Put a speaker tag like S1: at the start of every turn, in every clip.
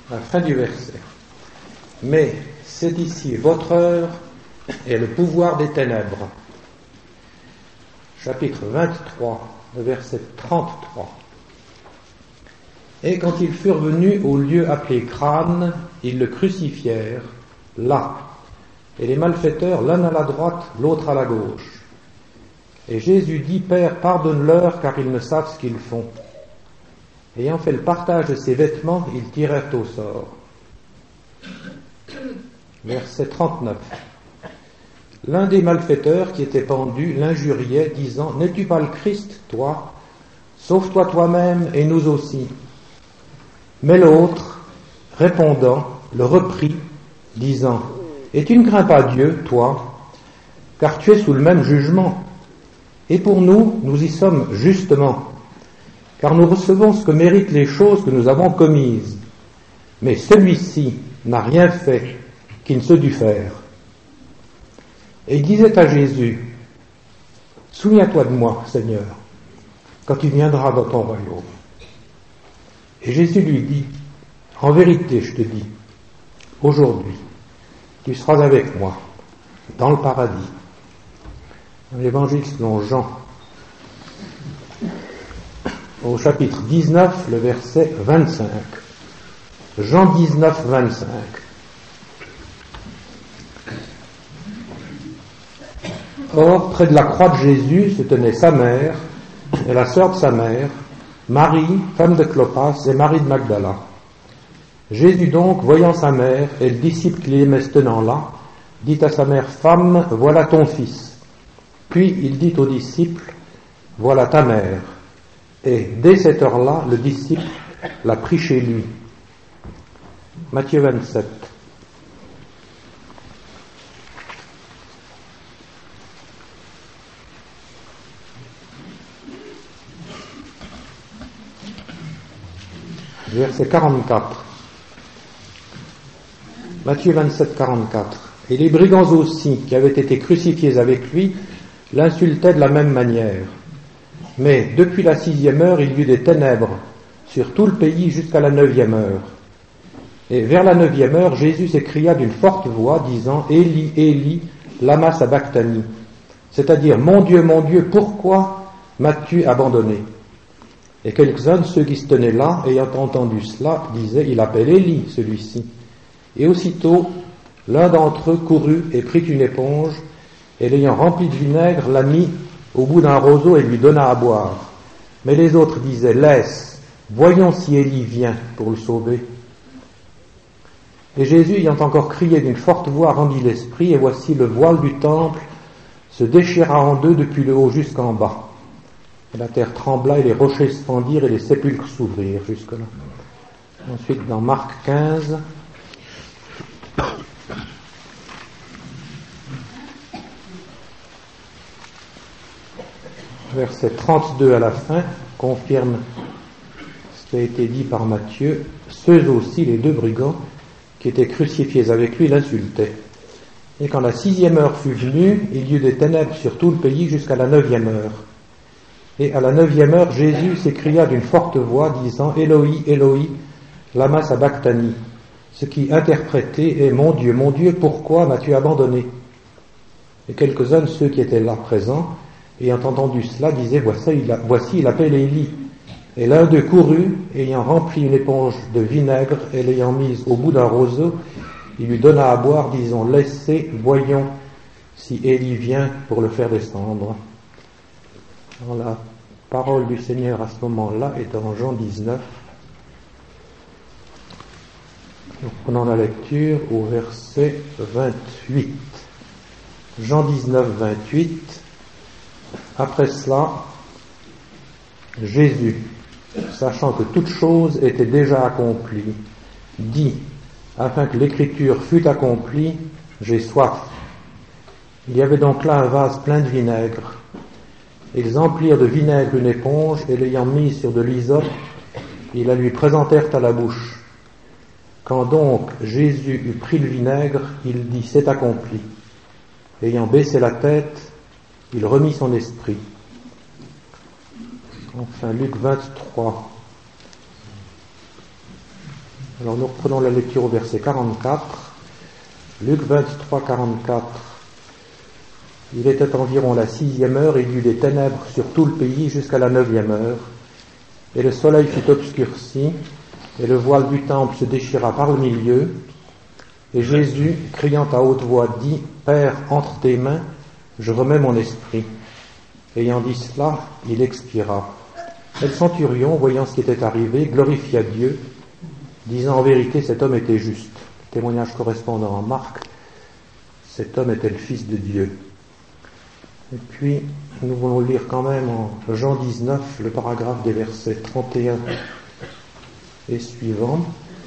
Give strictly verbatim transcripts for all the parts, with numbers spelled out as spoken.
S1: la fin du verset. Mais c'est ici votre heure et le pouvoir des ténèbres. Chapitre vingt-trois, le verset trente-trois. Et quand ils furent venus au lieu appelé Crâne, ils le crucifièrent là, et les malfaiteurs l'un à la droite, l'autre à la gauche. Et Jésus dit, Père, pardonne-leur, car ils ne savent ce qu'ils font. Ayant fait le partage de ses vêtements, ils tirèrent au sort. Verset trente-neuf. L'un des malfaiteurs qui était pendu l'injuriait, disant, N'es-tu pas le Christ, toi? Sauve-toi toi-même et nous aussi. Mais l'autre, répondant, le reprit, disant, Et tu ne crains pas Dieu, toi, car tu es sous le même jugement. Et pour nous, nous y sommes justement, car nous recevons ce que méritent les choses que nous avons commises. Mais celui-ci n'a rien fait qu'il ne se dût faire. Et il disait à Jésus, Souviens-toi de moi, Seigneur, quand tu viendras dans ton royaume. Et Jésus lui dit, En vérité, je te dis, aujourd'hui, tu seras avec moi dans le paradis. Dans l'évangile selon Jean, au chapitre dix-neuf, le verset vingt-cinq. Jean dix-neuf, vingt-cinq. Or, près de la croix de Jésus se tenait sa mère et la sœur de sa mère, Marie, femme de Clopas, et Marie de Magdala. Jésus donc, voyant sa mère et le disciple qui l'aimait se tenant là, dit à sa mère, Femme, voilà ton fils. Puis il dit au disciple, Voilà ta mère. Et dès cette heure-là, le disciple l'a pris chez lui. Matthieu vingt-sept. Verset quarante-quatre. Matthieu vingt-sept, quarante-quatre. Et les brigands aussi, qui avaient été crucifiés avec lui, l'insultaient de la même manière. Mais depuis la sixième heure, il y eut des ténèbres sur tout le pays jusqu'à la neuvième heure. Et vers la neuvième heure, Jésus s'écria d'une forte voix, disant, Éli, Éli, lama sabachthani, c'est-à-dire, Mon Dieu, mon Dieu, pourquoi m'as-tu abandonné? Et quelques-uns de ceux qui se tenaient là, ayant entendu cela, disaient, Il appelle Élie, celui-ci. Et aussitôt, l'un d'entre eux courut et prit une éponge, et l'ayant remplie de vinaigre, la mit au bout d'un roseau et lui donna à boire. Mais les autres disaient, Laisse, voyons si Élie vient pour le sauver. Et Jésus, ayant encore crié d'une forte voix, rendit l'esprit, et voici le voile du temple se déchira en deux depuis le haut jusqu'en bas. Et la terre trembla, et les rochers se fendirent, et les sépulcres s'ouvrirent jusque-là. Ensuite, dans Marc quinze, verset trente-deux à la fin, confirme ce qui a été dit par Matthieu. Ceux aussi, les deux brigands, qui étaient crucifiés avec lui, l'insultaient. Et quand la sixième heure fut venue, il y eut des ténèbres sur tout le pays jusqu'à la neuvième heure. Et à la neuvième heure, Jésus s'écria d'une forte voix, disant, Éloi, Éloi, lama sabachthani, ce qui interprété est, Mon Dieu, mon Dieu, pourquoi m'as-tu abandonné? Et quelques-uns de ceux qui étaient là présents, ayant entendu cela, disaient, Voici, il, a, voici, il appelle Élie. Et l'un d'eux courut, ayant rempli une éponge de vinaigre, et l'ayant mise au bout d'un roseau, il lui donna à boire, disant, Laissez, voyons si Élie vient pour le faire descendre. Alors, la parole du Seigneur à ce moment-là est dans Jean dix-neuf. Nous prenons la lecture au verset vingt-huit. Jean dix-neuf, vingt-huit. Après cela, Jésus, sachant que toute chose était déjà accomplie, dit, afin que l'écriture fût accomplie, j'ai soif. Il y avait donc là un vase plein de vinaigre. Ils emplirent de vinaigre une éponge, et l'ayant mise sur de l'hysope, ils la lui présentèrent à la bouche. Quand donc Jésus eut pris le vinaigre, il dit, c'est accompli. Ayant baissé la tête, il remit son esprit. Enfin, Luc vingt-trois, Alors nous reprenons la lecture au verset quarante-quatre. Luc vingt-trois, quarante-quatre. Il était environ la sixième heure, et il y eut des ténèbres sur tout le pays jusqu'à la neuvième heure. Et le soleil fut obscurci, et le voile du temple se déchira par le milieu. Et Jésus, criant à haute voix, dit, « Père, entre tes mains, je remets mon esprit. » Ayant dit cela, il expira. Et le centurion, voyant ce qui était arrivé, glorifia Dieu, disant, « En vérité, cet homme était juste. » Témoignage correspondant en Marc, cet homme était le Fils de Dieu. Et puis, nous voulons lire quand même en Jean dix-neuf, le paragraphe des versets trente et un et suivants.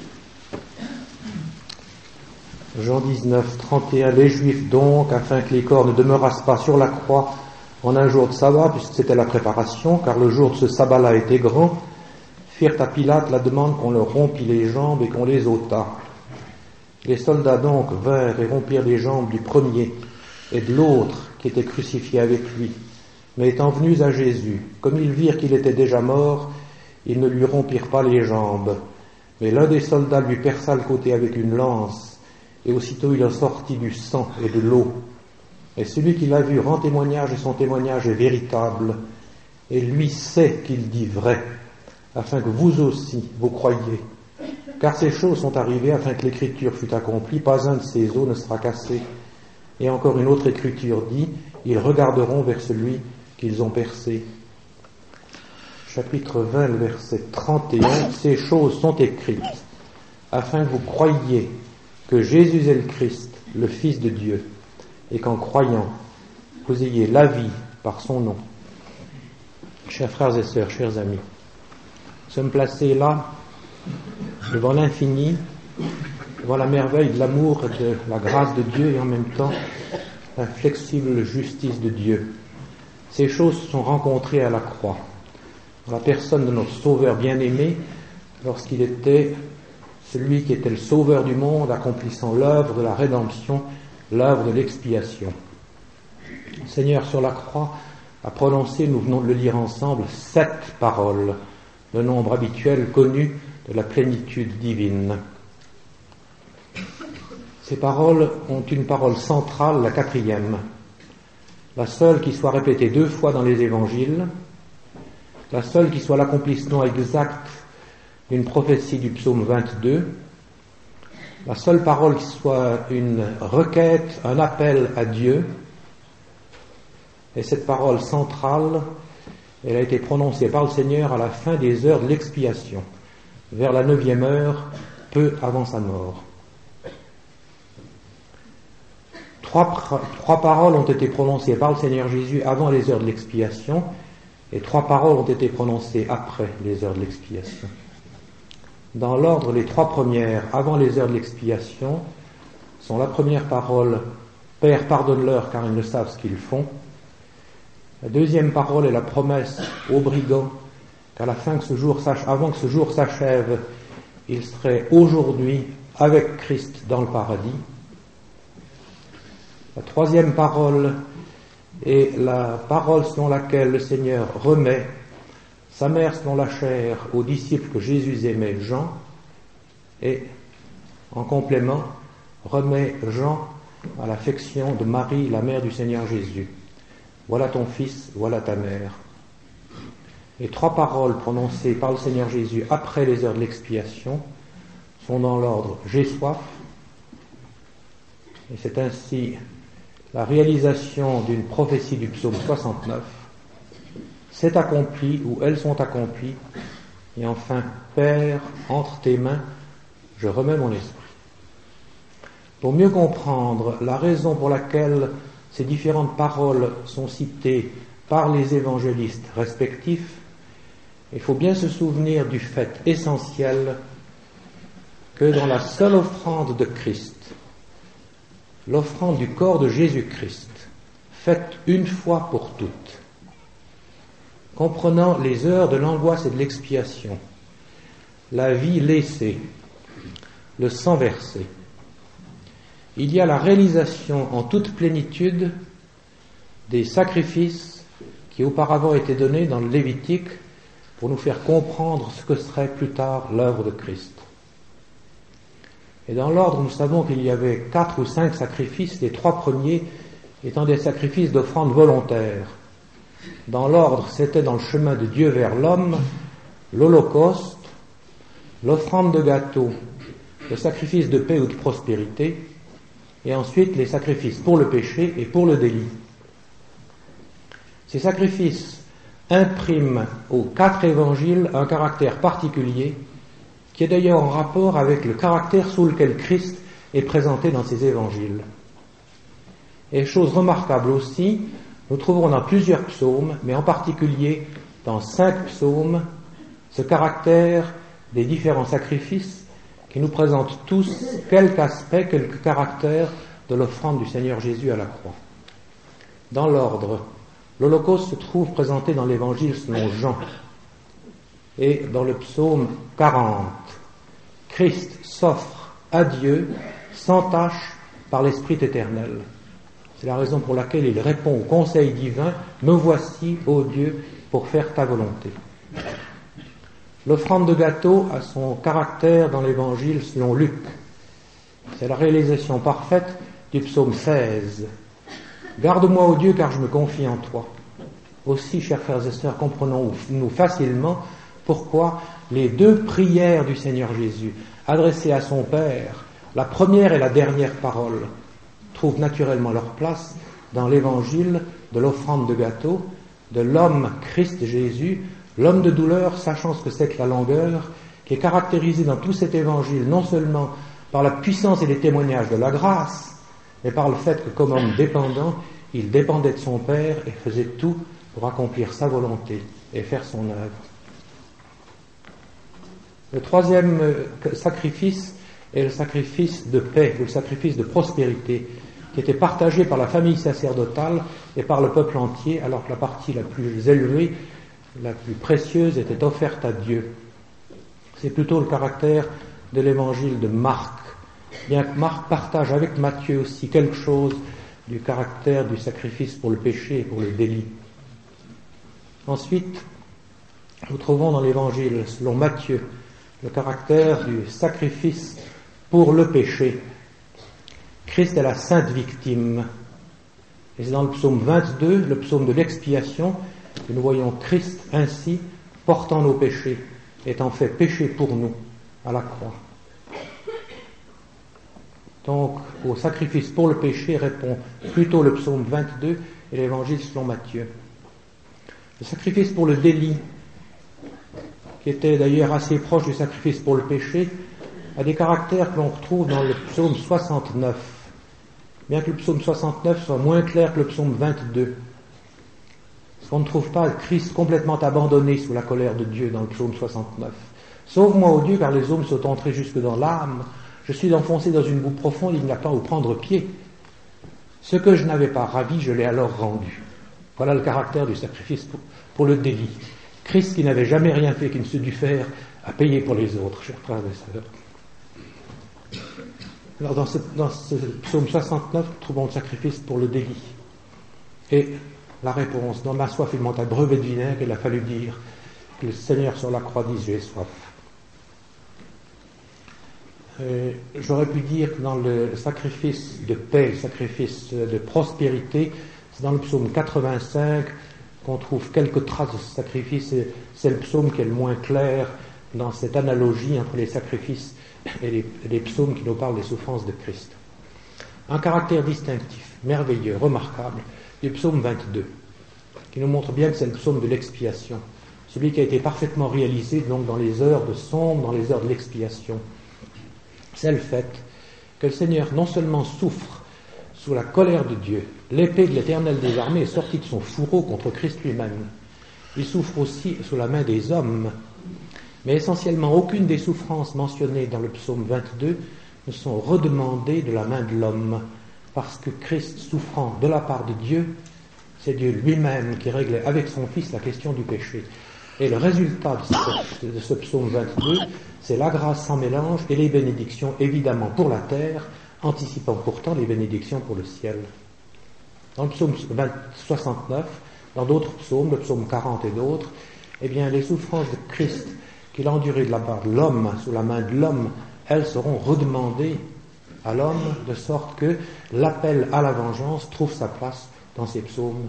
S1: Jean dix-neuf, trente et un. Les Juifs donc, afin que les corps ne demeurassent pas sur la croix en un jour de sabbat, puisque c'était la préparation, car le jour de ce sabbat-là était grand, firent à Pilate la demande qu'on leur rompît les jambes et qu'on les ôtât. Les soldats donc vinrent et rompirent les jambes du premier et de l'autre qui était crucifié avec lui. Mais étant venus à Jésus, comme ils virent qu'il était déjà mort, ils ne lui rompirent pas les jambes. Mais l'un des soldats lui perça le côté avec une lance, et aussitôt il en sortit du sang et de l'eau. Et celui qui l'a vu rend témoignage, et son témoignage est véritable, et lui sait qu'il dit vrai, afin que vous aussi vous croyiez. Car ces choses sont arrivées afin que l'écriture fût accomplie, pas un de ces os ne sera cassé. Et encore une autre écriture dit, ils regarderont vers celui qu'ils ont percé. Chapitre vingt, le verset trente et un, ces choses sont écrites, afin que vous croyiez que Jésus est le Christ, le Fils de Dieu, et qu'en croyant, vous ayez la vie par son nom. Chers frères et sœurs, chers amis, nous sommes placés là, devant l'infini, devant la merveille de l'amour et de la grâce de Dieu, et en même temps l'inflexible justice de Dieu. Ces choses se sont rencontrées à la croix, dans la personne de notre Sauveur bien-aimé, lorsqu'il était celui qui était le Sauveur du monde, accomplissant l'œuvre de la rédemption, l'œuvre de l'expiation. Le Seigneur sur la croix a prononcé, nous venons de le lire ensemble, sept paroles, le nombre habituel connu de la plénitude divine. Ces paroles ont une parole centrale, la quatrième, la seule qui soit répétée deux fois dans les évangiles, la seule qui soit l'accomplissement exact d'une prophétie du psaume vingt-deux, la seule parole qui soit une requête, un appel à Dieu, et cette parole centrale, elle a été prononcée par le Seigneur à la fin des heures de l'expiation, vers la neuvième heure, peu avant sa mort. Trois, trois paroles ont été prononcées par le Seigneur Jésus avant les heures de l'expiation, et trois paroles ont été prononcées après les heures de l'expiation. Dans l'ordre, les trois premières, avant les heures de l'expiation, sont la première parole, « Père, pardonne-leur car ils ne savent ce qu'ils font ». La deuxième parole est la promesse aux brigands qu'à la fin que ce jour s'ach- avant que ce jour s'achève, ils seraient aujourd'hui avec Christ dans le paradis. La troisième parole est la parole selon laquelle le Seigneur remet sa mère selon la chair aux disciples que Jésus aimait, Jean, et en complément remet Jean à l'affection de Marie, la mère du Seigneur Jésus. Voilà ton fils, voilà ta mère. Les trois paroles prononcées par le Seigneur Jésus après les heures de l'expiation sont dans l'ordre « J'ai soif », et c'est ainsi la réalisation d'une prophétie du psaume soixante-neuf. C'est accompli, ou elles sont accomplies, et enfin, Père, entre tes mains, je remets mon esprit. Pour mieux comprendre la raison pour laquelle ces différentes paroles sont citées par les évangélistes respectifs, il faut bien se souvenir du fait essentiel que dans la seule offrande de Christ, l'offrande du corps de Jésus-Christ, faite une fois pour toutes, comprenant les heures de l'angoisse et de l'expiation, la vie laissée, le sang versé, il y a la réalisation en toute plénitude des sacrifices qui auparavant étaient donnés dans le Lévitique pour nous faire comprendre ce que serait plus tard l'œuvre de Christ. Et dans l'ordre, nous savons qu'il y avait quatre ou cinq sacrifices, les trois premiers étant des sacrifices d'offrande volontaire. Dans l'ordre, c'était dans le chemin de Dieu vers l'homme, l'holocauste, l'offrande de gâteau, le sacrifice de paix ou de prospérité, et ensuite les sacrifices pour le péché et pour le délit. Ces sacrifices impriment aux quatre évangiles un caractère particulier qui est d'ailleurs en rapport avec le caractère sous lequel Christ est présenté dans ces évangiles. Et chose remarquable aussi, nous trouverons dans plusieurs psaumes, mais en particulier dans cinq psaumes, ce caractère des différents sacrifices qui nous présentent tous quelque aspect, quelque caractère de l'offrande du Seigneur Jésus à la croix. Dans l'ordre, l'Holocauste se trouve présenté dans l'Évangile selon Jean et dans le psaume quarante. Christ s'offre à Dieu sans tache par l'Esprit éternel. C'est la raison pour laquelle il répond au conseil divin « Me voici, ô Dieu, pour faire ta volonté ». L'offrande de gâteau a son caractère dans l'Évangile selon Luc. C'est la réalisation parfaite du psaume seize. « Garde-moi, ô Dieu, car je me confie en toi ». Aussi, chers frères et sœurs, comprenons-nous facilement pourquoi les deux prières du Seigneur Jésus, adressées à son Père, la première et la dernière parole, trouvent naturellement leur place dans l'évangile de l'offrande de gâteau, de l'homme Christ Jésus, l'homme de douleur, sachant ce que c'est que la langueur, qui est caractérisé dans tout cet évangile non seulement par la puissance et les témoignages de la grâce, mais par le fait que comme homme dépendant, il dépendait de son Père et faisait tout pour accomplir sa volonté et faire son œuvre. Le troisième sacrifice est le sacrifice de paix, le sacrifice de prospérité, qui était partagé par la famille sacerdotale et par le peuple entier, alors que la partie la plus élevée, la plus précieuse, était offerte à Dieu. C'est plutôt le caractère de l'évangile de Marc, bien que Marc partage avec Matthieu aussi quelque chose du caractère du sacrifice pour le péché et pour le délit. Ensuite, nous trouvons dans l'évangile, selon Matthieu, le caractère du sacrifice pour le péché. Christ est la sainte victime. Et c'est dans le psaume vingt-deux, le psaume de l'expiation, que nous voyons Christ ainsi portant nos péchés, étant fait péché pour nous à la croix. Donc, au sacrifice pour le péché répond plutôt le psaume vingt-deux et l'évangile selon Matthieu. Le sacrifice pour le délit, qui était d'ailleurs assez proche du sacrifice pour le péché, a des caractères que l'on retrouve dans le psaume soixante-neuf, bien que le psaume soixante-neuf soit moins clair que le psaume vingt-deux. Parce qu'on ne trouve pas Christ complètement abandonné sous la colère de Dieu dans le psaume soixante-neuf. « Sauve-moi, ô Dieu, car les hommes sont entrés jusque dans l'âme. Je suis enfoncé dans une boue profonde, il n'y a pas où prendre pied. Ce que je n'avais pas ravi, je l'ai alors rendu. » Voilà le caractère du sacrifice pour, pour le délit. Christ qui n'avait jamais rien fait qu'il ne se dût faire à payer pour les autres, chers frères et sœurs. Alors dans ce, dans ce psaume soixante-neuf, nous trouvons le sacrifice pour le délit. Et la réponse, dans ma soif, il monte à brevet de vinaigre, il a fallu dire que le Seigneur sur la croix dit, j'ai soif. Euh, j'aurais pu dire que dans le sacrifice de paix, le sacrifice de prospérité, c'est dans le psaume quatre-vingt-cinq qu'on trouve quelques traces de ce sacrifice. Et c'est le psaume qui est le moins clair dans cette analogie entre les sacrifices et les, et les psaumes qui nous parlent des souffrances de Christ. Un caractère distinctif, merveilleux, remarquable, du psaume vingt-deux, qui nous montre bien que c'est le psaume de l'expiation, celui qui a été parfaitement réalisé donc dans les heures de sombre, dans les heures de l'expiation. C'est le fait que le Seigneur non seulement souffre sous la colère de Dieu, l'épée de l'Éternel des armées est sortie de son fourreau contre Christ lui-même. Il souffre aussi sous la main des hommes. Mais essentiellement, aucune des souffrances mentionnées dans le psaume vingt-deux ne sont redemandées de la main de l'homme, parce que Christ souffrant de la part de Dieu, c'est Dieu lui-même qui réglait avec son Fils la question du péché. Et le résultat de ce, de ce psaume vingt-deux, c'est la grâce sans mélange et les bénédictions évidemment pour la terre, anticipant pourtant les bénédictions pour le ciel. Dans le psaume soixante-neuf, dans d'autres psaumes, le psaume quarante et d'autres, eh bien les souffrances de Christ qu'il a endurées de la part de l'homme, sous la main de l'homme, elles seront redemandées à l'homme, de sorte que l'appel à la vengeance trouve sa place dans ces psaumes.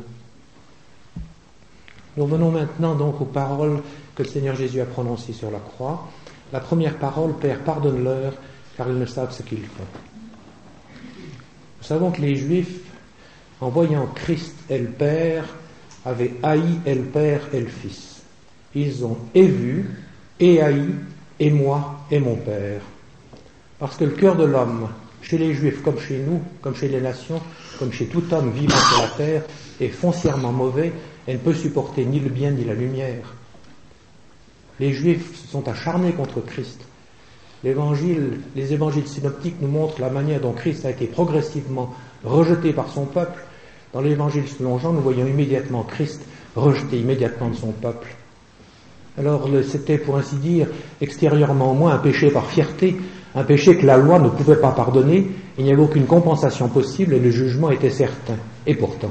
S1: Nous venons maintenant donc aux paroles que le Seigneur Jésus a prononcées sur la croix. La première parole, Père, pardonne-leur, car ils ne savent ce qu'ils font. Nous savons que les Juifs, en voyant Christ et le Père, avaient haï et le Père et le Fils. Ils ont et vu, et haï, et moi, et mon Père. Parce que le cœur de l'homme, chez les Juifs comme chez nous, comme chez les nations, comme chez tout homme vivant sur la terre, est foncièrement mauvais et ne peut supporter ni le bien ni la lumière. Les Juifs se sont acharnés contre Christ. L'évangile, les évangiles synoptiques nous montrent la manière dont Christ a été progressivement rejeté par son peuple. Dans l'évangile selon Jean, nous voyons immédiatement Christ rejeté immédiatement de son peuple. Alors c'était, pour ainsi dire, extérieurement au moins un péché par fierté, un péché que la loi ne pouvait pas pardonner, il n'y avait aucune compensation possible et le jugement était certain. Et pourtant,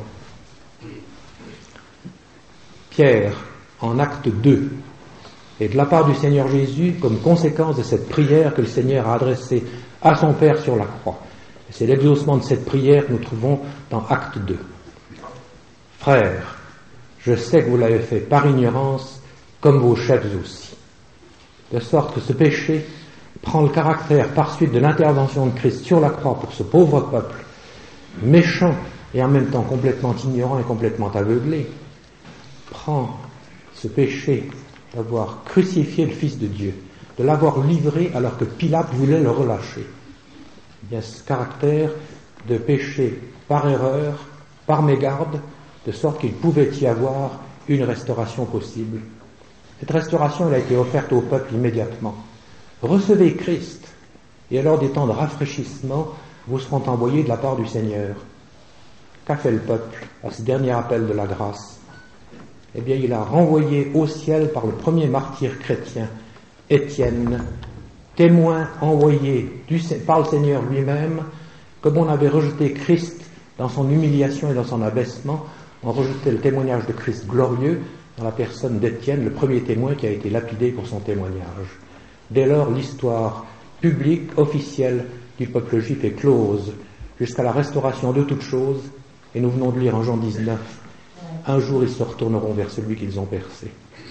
S1: Pierre, en acte deux, et de la part du Seigneur Jésus, comme conséquence de cette prière que le Seigneur a adressée à son Père sur la croix. Et c'est l'exaucement de cette prière que nous trouvons dans acte deux. Frères, je sais que vous l'avez fait par ignorance, comme vos chefs aussi. De sorte que ce péché prend le caractère par suite de l'intervention de Christ sur la croix pour ce pauvre peuple, méchant et en même temps complètement ignorant et complètement aveuglé, prend ce péché d'avoir crucifié le Fils de Dieu, de l'avoir livré alors que Pilate voulait le relâcher. Il y a ce caractère de péché par erreur, par mégarde, de sorte qu'il pouvait y avoir une restauration possible. Cette restauration, elle a été offerte au peuple immédiatement. Recevez Christ, et alors des temps de rafraîchissement vous seront envoyés de la part du Seigneur. Qu'a fait le peuple à ce dernier appel de la grâce? Eh bien, il a renvoyé au ciel par le premier martyr chrétien, Étienne, témoin envoyé du, par le Seigneur lui-même, comme on avait rejeté Christ dans son humiliation et dans son abaissement, on rejetait le témoignage de Christ glorieux dans la personne d'Étienne, le premier témoin qui a été lapidé pour son témoignage. Dès lors, l'histoire publique, officielle du peuple juif est close jusqu'à la restauration de toutes choses, et nous venons de lire en Jean dix-neuf, un jour ils se retourneront vers celui qu'ils ont percé.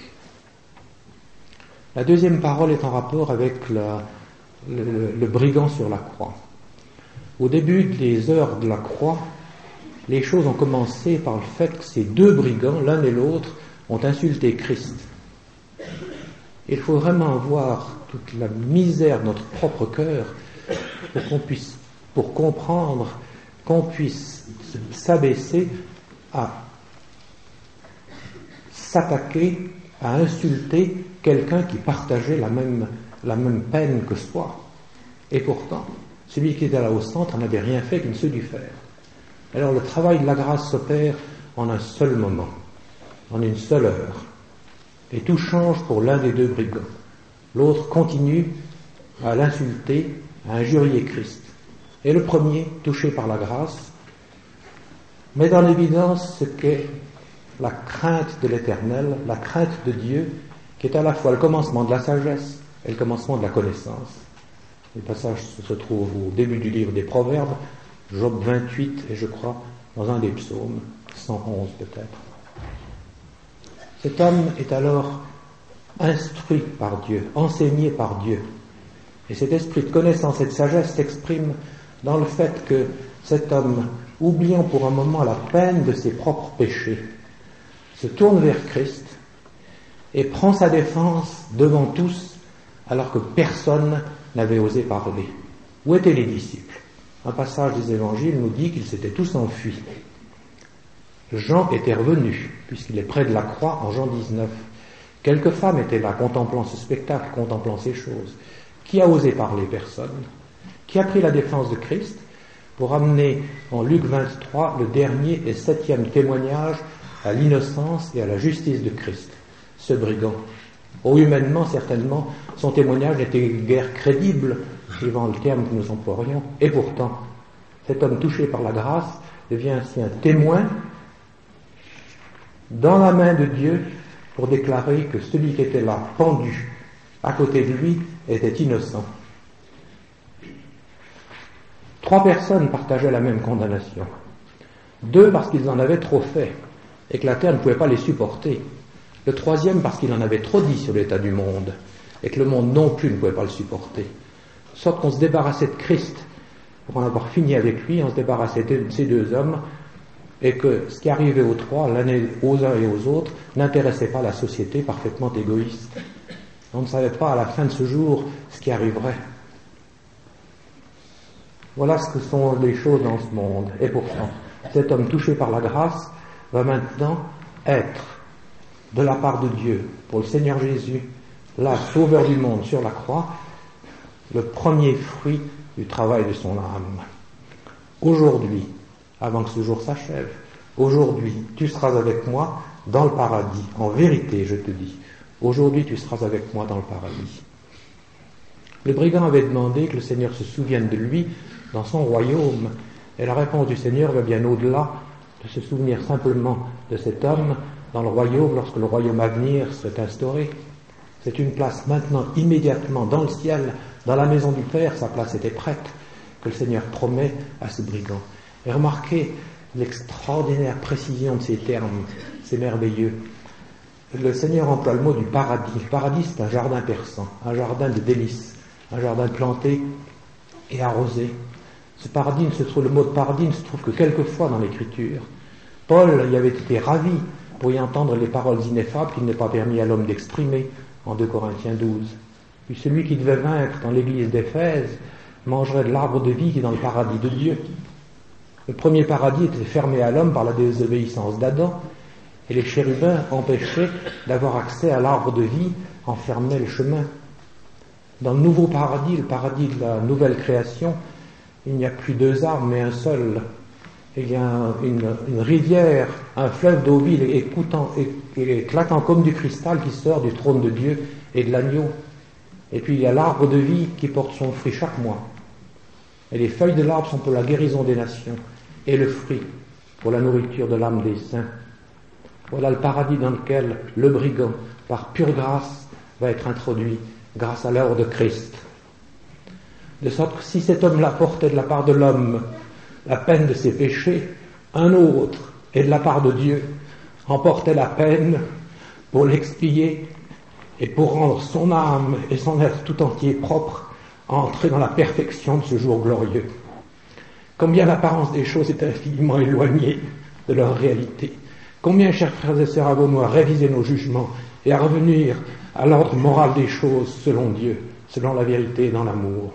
S1: La deuxième parole est en rapport avec la, le, le brigand sur la croix. Au début des heures de la croix, les choses ont commencé par le fait que ces deux brigands, l'un et l'autre, ont insulté Christ. Il faut vraiment voir toute la misère de notre propre cœur pour qu'on puisse, pour comprendre qu'on puisse s'abaisser à s'attaquer, à insulter quelqu'un qui partageait la même, la même peine que soi. Et pourtant, celui qui était là au centre n'avait rien fait qu'il ne se dût faire. Alors le travail de la grâce s'opère en un seul moment, en une seule heure. Et tout change pour l'un des deux brigands. L'autre continue à l'insulter, à injurier Christ. Et le premier, touché par la grâce, met en évidence ce qu'est la crainte de l'Éternel, la crainte de Dieu, qui est à la fois le commencement de la sagesse et le commencement de la connaissance. Le passage se trouve au début du livre des Proverbes, Job vingt-huit, et je crois dans un des psaumes, cent onze peut-être. Cet homme est alors instruit par Dieu, enseigné par Dieu. Et cet esprit de connaissance et de sagesse s'exprime dans le fait que cet homme, oubliant pour un moment la peine de ses propres péchés, se tourne vers Christ et prend sa défense devant tous, alors que personne n'avait osé parler. Où étaient les disciples? Un passage des évangiles nous dit qu'ils s'étaient tous enfuis. Jean était revenu, puisqu'il est près de la croix en Jean dix-neuf. Quelques femmes étaient là, contemplant ce spectacle, contemplant ces choses. Qui a osé parler? Personne. Qui a pris la défense de Christ pour amener en Luc vingt-trois le dernier et septième témoignage à l'innocence et à la justice de Christ? Ce brigand. Oh, humainement, certainement, son témoignage n'était guère crédible, suivant le terme que nous emploierions, et pourtant, cet homme touché par la grâce devient ainsi un témoin dans la main de Dieu pour déclarer que celui qui était là, pendu à côté de lui, était innocent. Trois personnes partageaient la même condamnation. Deux parce qu'ils en avaient trop fait et que la terre ne pouvait pas les supporter. Le troisième parce qu'il en avait trop dit sur l'état du monde et que le monde non plus ne pouvait pas le supporter. De sorte qu'on se débarrassait de Christ pour en avoir fini avec lui, on se débarrassait de ces deux hommes et que ce qui arrivait aux trois, l'un aux uns et aux autres, n'intéressait pas la société parfaitement égoïste. On ne savait pas à la fin de ce jour ce qui arriverait. Voilà ce que sont les choses dans ce monde. Et pourtant, cet homme touché par la grâce va maintenant être, de la part de Dieu, pour le Seigneur Jésus, là, sauveur du monde sur la croix, le premier fruit du travail de son âme. Aujourd'hui, avant que ce jour s'achève, aujourd'hui, tu seras avec moi dans le paradis. En vérité, je te dis, aujourd'hui, tu seras avec moi dans le paradis. Le brigand avait demandé que le Seigneur se souvienne de lui dans son royaume. Et la réponse du Seigneur va bien au-delà de se souvenir simplement de cet homme dans le royaume lorsque le royaume à venir serait instauré. C'est une place maintenant, immédiatement, dans le ciel, dans la maison du Père, sa place était prête, que le Seigneur promet à ce brigand. Et remarquez l'extraordinaire précision de ces termes, c'est merveilleux. Le Seigneur emploie le mot du paradis. Le paradis, c'est un jardin persan, un jardin de délices, un jardin planté et arrosé. Ce paradis, se trouve, le mot de paradis ne se trouve que quelques fois dans l'Écriture. Paul y avait été ravi pour y entendre les paroles ineffables qu'il n'est pas permis à l'homme d'exprimer en deux Corinthiens douze. Puis celui qui devait vaincre dans l'église d'Éphèse mangerait de l'arbre de vie qui est dans le paradis de Dieu. Le premier paradis était fermé à l'homme par la désobéissance d'Adam, et les chérubins empêchés d'avoir accès à l'arbre de vie en fermaient le chemin. Dans le nouveau paradis, le paradis de la nouvelle création, il n'y a plus deux arbres, mais un seul. Il y a un, une, une rivière, un fleuve d'eau vive écoutant, et éclatant comme du cristal qui sort du trône de Dieu et de l'agneau. Et puis il y a l'arbre de vie qui porte son fruit chaque mois. Et les feuilles de l'arbre sont pour la guérison des nations, et le fruit pour la nourriture de l'âme des saints. Voilà le paradis dans lequel le brigand, par pure grâce, va être introduit, grâce à l'œuvre de Christ. De sorte que si cet homme-là portait de la part de l'homme la peine de ses péchés, un autre, et de la part de Dieu, emportait la peine pour l'expier et pour rendre son âme et son être tout entier propre à entrer dans la perfection de ce jour glorieux. Combien l'apparence des choses est infiniment éloignée de leur réalité. Combien, chers frères et sœurs, avons-nous à réviser nos jugements et à revenir à l'ordre moral des choses selon Dieu, selon la vérité et dans l'amour.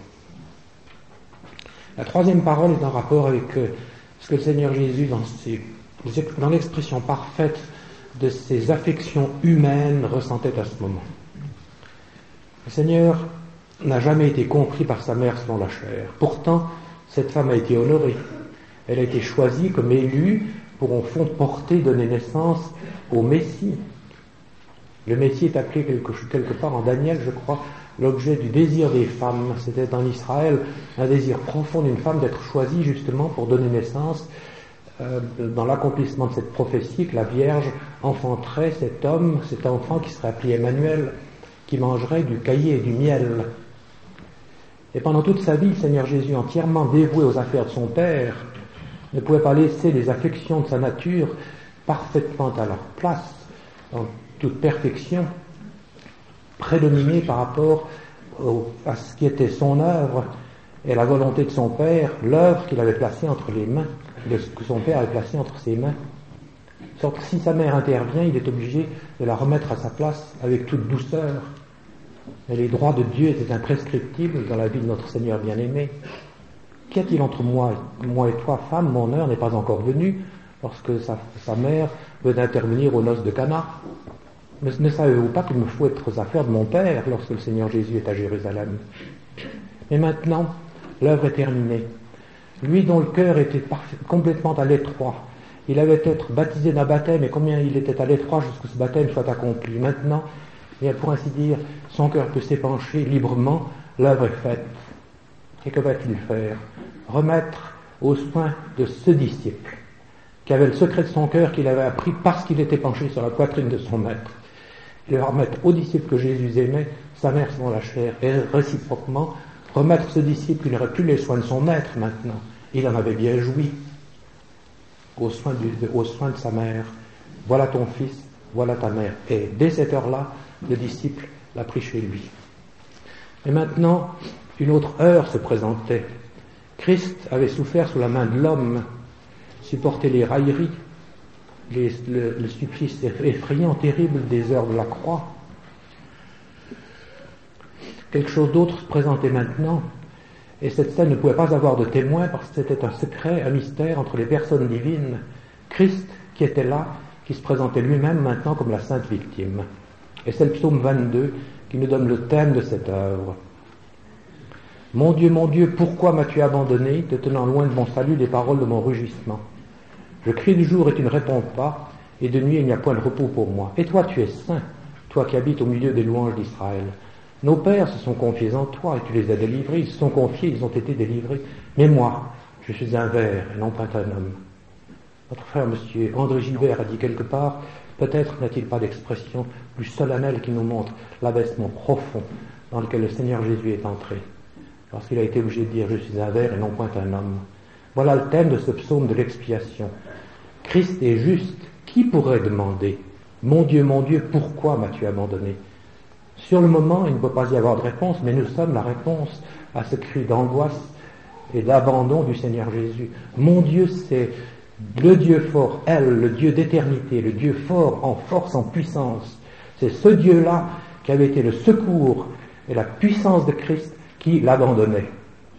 S1: La troisième parole est en rapport avec ce que le Seigneur Jésus, dans, ses, dans l'expression parfaite de ses affections humaines, ressentait à ce moment. Le Seigneur n'a jamais été compris par sa mère selon la chair. Pourtant, cette femme a été honorée. Elle a été choisie comme élue pour, au fond, porter, donner naissance au Messie. Le Messie est appelé quelque, quelque part en Daniel, je crois, l'objet du désir des femmes. C'était en Israël un désir profond d'une femme d'être choisie justement pour donner naissance euh, dans l'accomplissement de cette prophétie que la Vierge enfanterait cet homme, cet enfant qui serait appelé Emmanuel, qui mangerait du caillé et du miel. Et pendant toute sa vie, le Seigneur Jésus, entièrement dévoué aux affaires de son Père, ne pouvait pas laisser les affections de sa nature parfaitement à leur place, dans toute perfection, prédominer par rapport au, à ce qui était son œuvre et la volonté de son Père, l'œuvre qu'il avait placée entre les mains, que son Père avait placée entre ses mains. De sorte que si sa mère intervient, il est obligé de la remettre à sa place avec toute douceur. Mais les droits de Dieu étaient imprescriptibles dans la vie de notre Seigneur bien-aimé. Qu'y a-t-il entre moi, moi et toi, femme? Mon heure n'est pas encore venue, lorsque sa, sa mère veut intervenir aux noces de Cana. Mais ne savez-vous pas qu'il me faut être aux affaires de mon Père lorsque le Seigneur Jésus est à Jérusalem? Mais maintenant, l'œuvre est terminée. Lui dont le cœur était parfait, complètement à l'étroit, il avait être baptisé d'un baptême, et combien il était à l'étroit jusqu'à ce que ce baptême soit accompli. Maintenant, bien pour ainsi dire, son cœur peut s'épancher librement, l'œuvre est faite. Et que va-t-il faire? Remettre aux soins de ce disciple, qui avait le secret de son cœur qu'il avait appris parce qu'il était penché sur la poitrine de son maître. Il va remettre au disciple que Jésus aimait, sa mère selon la chair, et réciproquement, remettre ce disciple qui n'aurait plus les soins de son maître maintenant. Il en avait bien joui aux soins, du, aux soins de sa mère. Voilà ton fils, voilà ta mère. Et dès cette heure-là, le disciple l'a pris chez lui. Et maintenant, une autre heure se présentait. Christ avait souffert sous la main de l'homme, supporté les railleries, les, le, le supplice effrayant, terrible des heures de la croix. Quelque chose d'autre se présentait maintenant, et cette scène ne pouvait pas avoir de témoin parce que c'était un secret, un mystère entre les personnes divines. Christ qui était là, qui se présentait lui-même maintenant comme la sainte victime. Et c'est le psaume vingt-deux qui nous donne le thème de cette œuvre. Mon Dieu, mon Dieu, pourquoi m'as-tu abandonné, te tenant loin de mon salut, des paroles de mon rugissement? Je crie du jour et tu ne réponds pas, et de nuit il n'y a point de repos pour moi. Et toi tu es saint, toi qui habites au milieu des louanges d'Israël. Nos pères se sont confiés en toi et tu les as délivrés, ils se sont confiés, ils ont été délivrés. Mais moi, je suis un ver et non pas un homme. Notre frère, monsieur André Gilbert, a dit quelque part, peut-être n'a-t-il pas d'expression plus solennelle qui nous montre l'abaissement profond dans lequel le Seigneur Jésus est entré, lorsqu'il a été obligé de dire « je suis un ver et non point un homme ». Voilà le thème de ce psaume de l'expiation. Christ est juste. Qui pourrait demander « Mon Dieu, mon Dieu, pourquoi m'as-tu abandonné ?» Sur le moment, il ne peut pas y avoir de réponse, mais nous sommes la réponse à ce cri d'angoisse et d'abandon du Seigneur Jésus. Mon Dieu, c'est le Dieu fort, elle, le Dieu d'éternité, le Dieu fort en force, en puissance. C'est ce Dieu-là qui avait été le secours et la puissance de Christ qui l'abandonnait.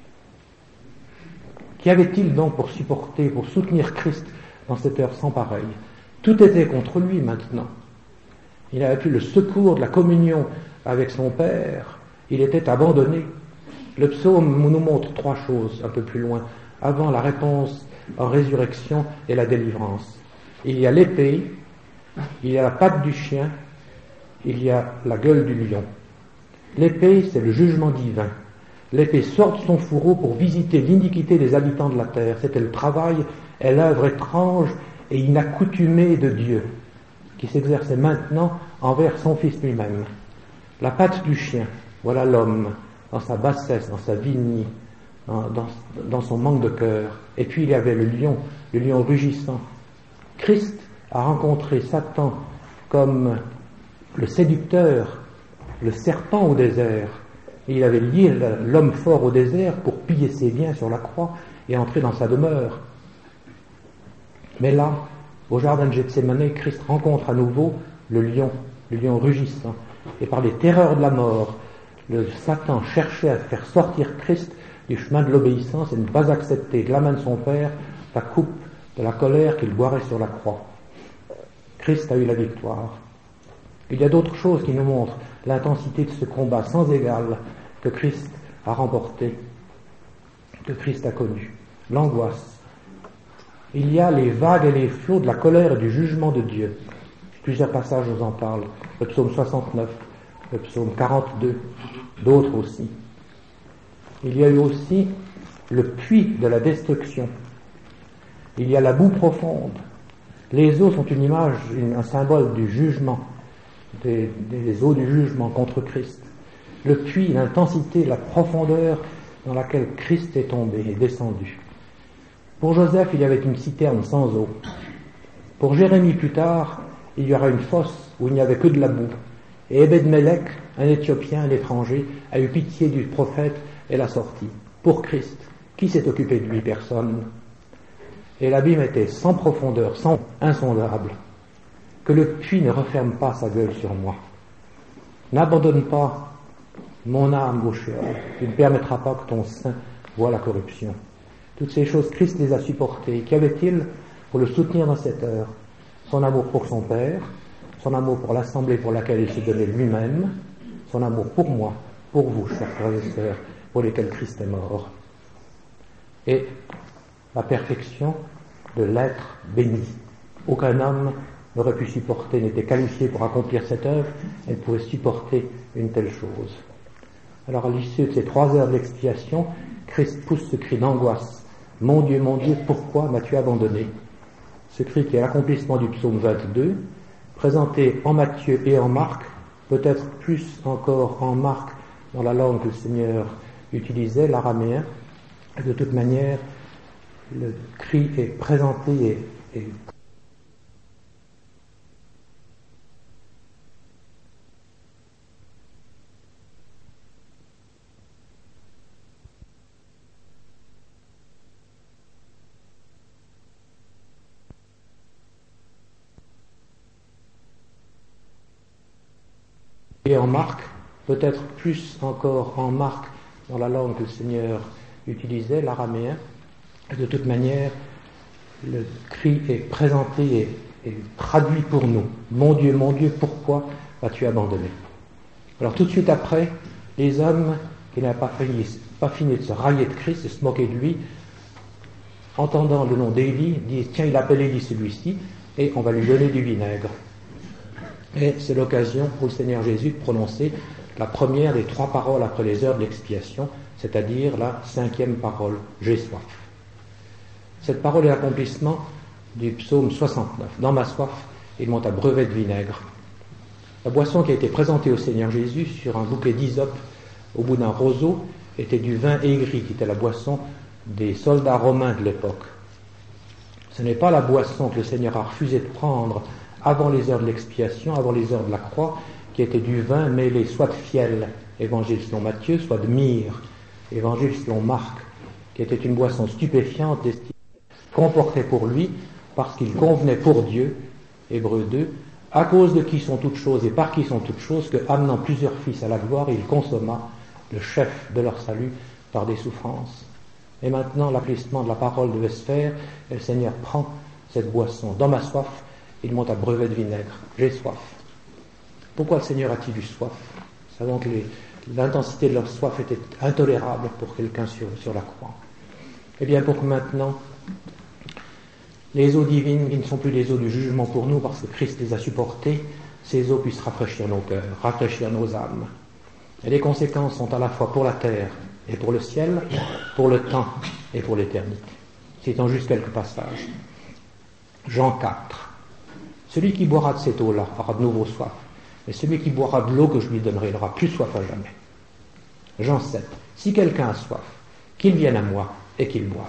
S1: Qu'y avait-il donc pour supporter, pour soutenir Christ dans cette heure sans pareille? Tout était contre lui maintenant. Il n'avait plus le secours de la communion avec son Père. Il était abandonné. Le psaume nous montre trois choses un peu plus loin. Avant la réponse en résurrection et la délivrance. Il y a l'épée, il y a la patte du chien, il y a la gueule du lion. L'épée, c'est le jugement divin. L'épée sort de son fourreau pour visiter l'iniquité des habitants de la terre. C'était le travail et l'œuvre étrange et inaccoutumée de Dieu, qui s'exerçait maintenant envers son Fils lui-même. La patte du chien, voilà l'homme, dans sa bassesse, dans sa vigne, dans, dans, dans son manque de cœur. Et puis il y avait le lion, le lion rugissant. Christ a rencontré Satan comme le séducteur, le serpent au désert. Et il avait lié l'homme fort au désert pour piller ses biens sur la croix et entrer dans sa demeure. Mais là, au jardin de Gethsémani, Christ rencontre à nouveau le lion, le lion rugissant. Et par les terreurs de la mort, le Satan cherchait à faire sortir Christ du chemin de l'obéissance et ne pas accepter de la main de son Père la coupe de la colère qu'il boirait sur la croix. Christ a eu la victoire. Il y a d'autres choses qui nous montrent l'intensité de ce combat sans égal que Christ a remporté, que Christ a connu. L'angoisse. Il y a les vagues et les flots de la colère et du jugement de Dieu. Plusieurs passages nous en parlent. Le psaume soixante-neuf, le psaume quarante-deux, d'autres aussi. Il y a eu aussi le puits de la destruction. Il y a la boue profonde. Les eaux sont une image, une, un symbole du jugement, des, des eaux du jugement contre Christ. Le puits, l'intensité, la profondeur dans laquelle Christ est tombé, est descendu. Pour Joseph, il y avait une citerne sans eau. Pour Jérémie plus tard, il y aura une fosse où il n'y avait que de la boue. Et Ebed-Melech, un Éthiopien, un étranger, a eu pitié du prophète et l'a sorti. Pour Christ, qui s'est occupé de lui? Personne. Et l'abîme était sans profondeur, sans insondable. Que le puits ne referme pas sa gueule sur moi. N'abandonne pas mon âme au Sheol. Tu ne permettras pas que ton sein voie la corruption. Toutes ces choses, Christ les a supportées. Qu'y avait-il pour le soutenir dans cette heure? Son amour pour son Père, son amour pour l'assemblée pour laquelle il se donnait lui-même, son amour pour moi, pour vous, chers frères et sœurs, pour lesquels Christ est mort. Et la perfection de l'être béni. Aucun homme n'aurait pu supporter, n'était qualifié pour accomplir cette œuvre, elle pouvait supporter une telle chose. Alors à l'issue de ces trois heures d'expiation, Christ pousse ce cri d'angoisse. Mon Dieu, mon Dieu, pourquoi m'as-tu abandonné? Ce cri qui est l'accomplissement du psaume vingt-deux, présenté en Matthieu et en Marc, peut-être plus encore en Marc, dans la langue que le Seigneur utilisait, l'araméen. De toute manière, le cri est présenté et, et et en Marc, peut-être plus encore en Marc, dans la langue que le Seigneur utilisait, l'araméen. De toute manière, le cri est présenté et, et traduit pour nous. Mon Dieu, mon Dieu, pourquoi m'as-tu abandonné? Alors tout de suite après, les hommes qui n'avaient pas fini, pas fini de se railler de Christ, de se moquer de lui, entendant le nom d'Élie, disent, tiens, il appelle Élie celui-ci, et on va lui donner du vinaigre. Et c'est l'occasion pour le Seigneur Jésus de prononcer la première des trois paroles après les heures de l'expiation, c'est-à-dire la cinquième parole, j'ai soif. Cette parole est l'accomplissement du psaume soixante-neuf. Dans ma soif, il monte à brevet de vinaigre. La boisson qui a été présentée au Seigneur Jésus sur un bouquet d'hysope au bout d'un roseau était du vin aigri, qui était la boisson des soldats romains de l'époque. Ce n'est pas la boisson que le Seigneur a refusé de prendre avant les heures de l'expiation, avant les heures de la croix, qui était du vin mêlé soit de fiel, évangile selon Matthieu, soit de myrrhe, évangile selon Marc, qui était une boisson stupéfiante destinée, comportée pour lui, parce qu'il convenait pour Dieu, Hébreux deux, à cause de qui sont toutes choses et par qui sont toutes choses, que, amenant plusieurs fils à la gloire, il consomma le chef de leur salut par des souffrances. Et maintenant, l'accomplissement de la parole devait se faire, et le Seigneur prend cette boisson. Dans ma soif, il monte à brevet de vinaigre. J'ai soif. Pourquoi le Seigneur a-t-il eu soif? Savons que les, l'intensité de leur soif était intolérable pour quelqu'un sur, sur la croix. Eh bien, pour que maintenant, les eaux divines, qui ne sont plus les eaux du jugement pour nous, parce que Christ les a supportées, ces eaux puissent rafraîchir nos cœurs, rafraîchir nos âmes. Et les conséquences sont à la fois pour la terre et pour le ciel, pour le temps et pour l'éternité. Citons juste quelques passages. Jean quatre. Celui qui boira de cette eau-là aura de nouveau soif, mais celui qui boira de l'eau que je lui donnerai, il n'aura plus soif à jamais. Jean sept. Si quelqu'un a soif, qu'il vienne à moi et qu'il boive.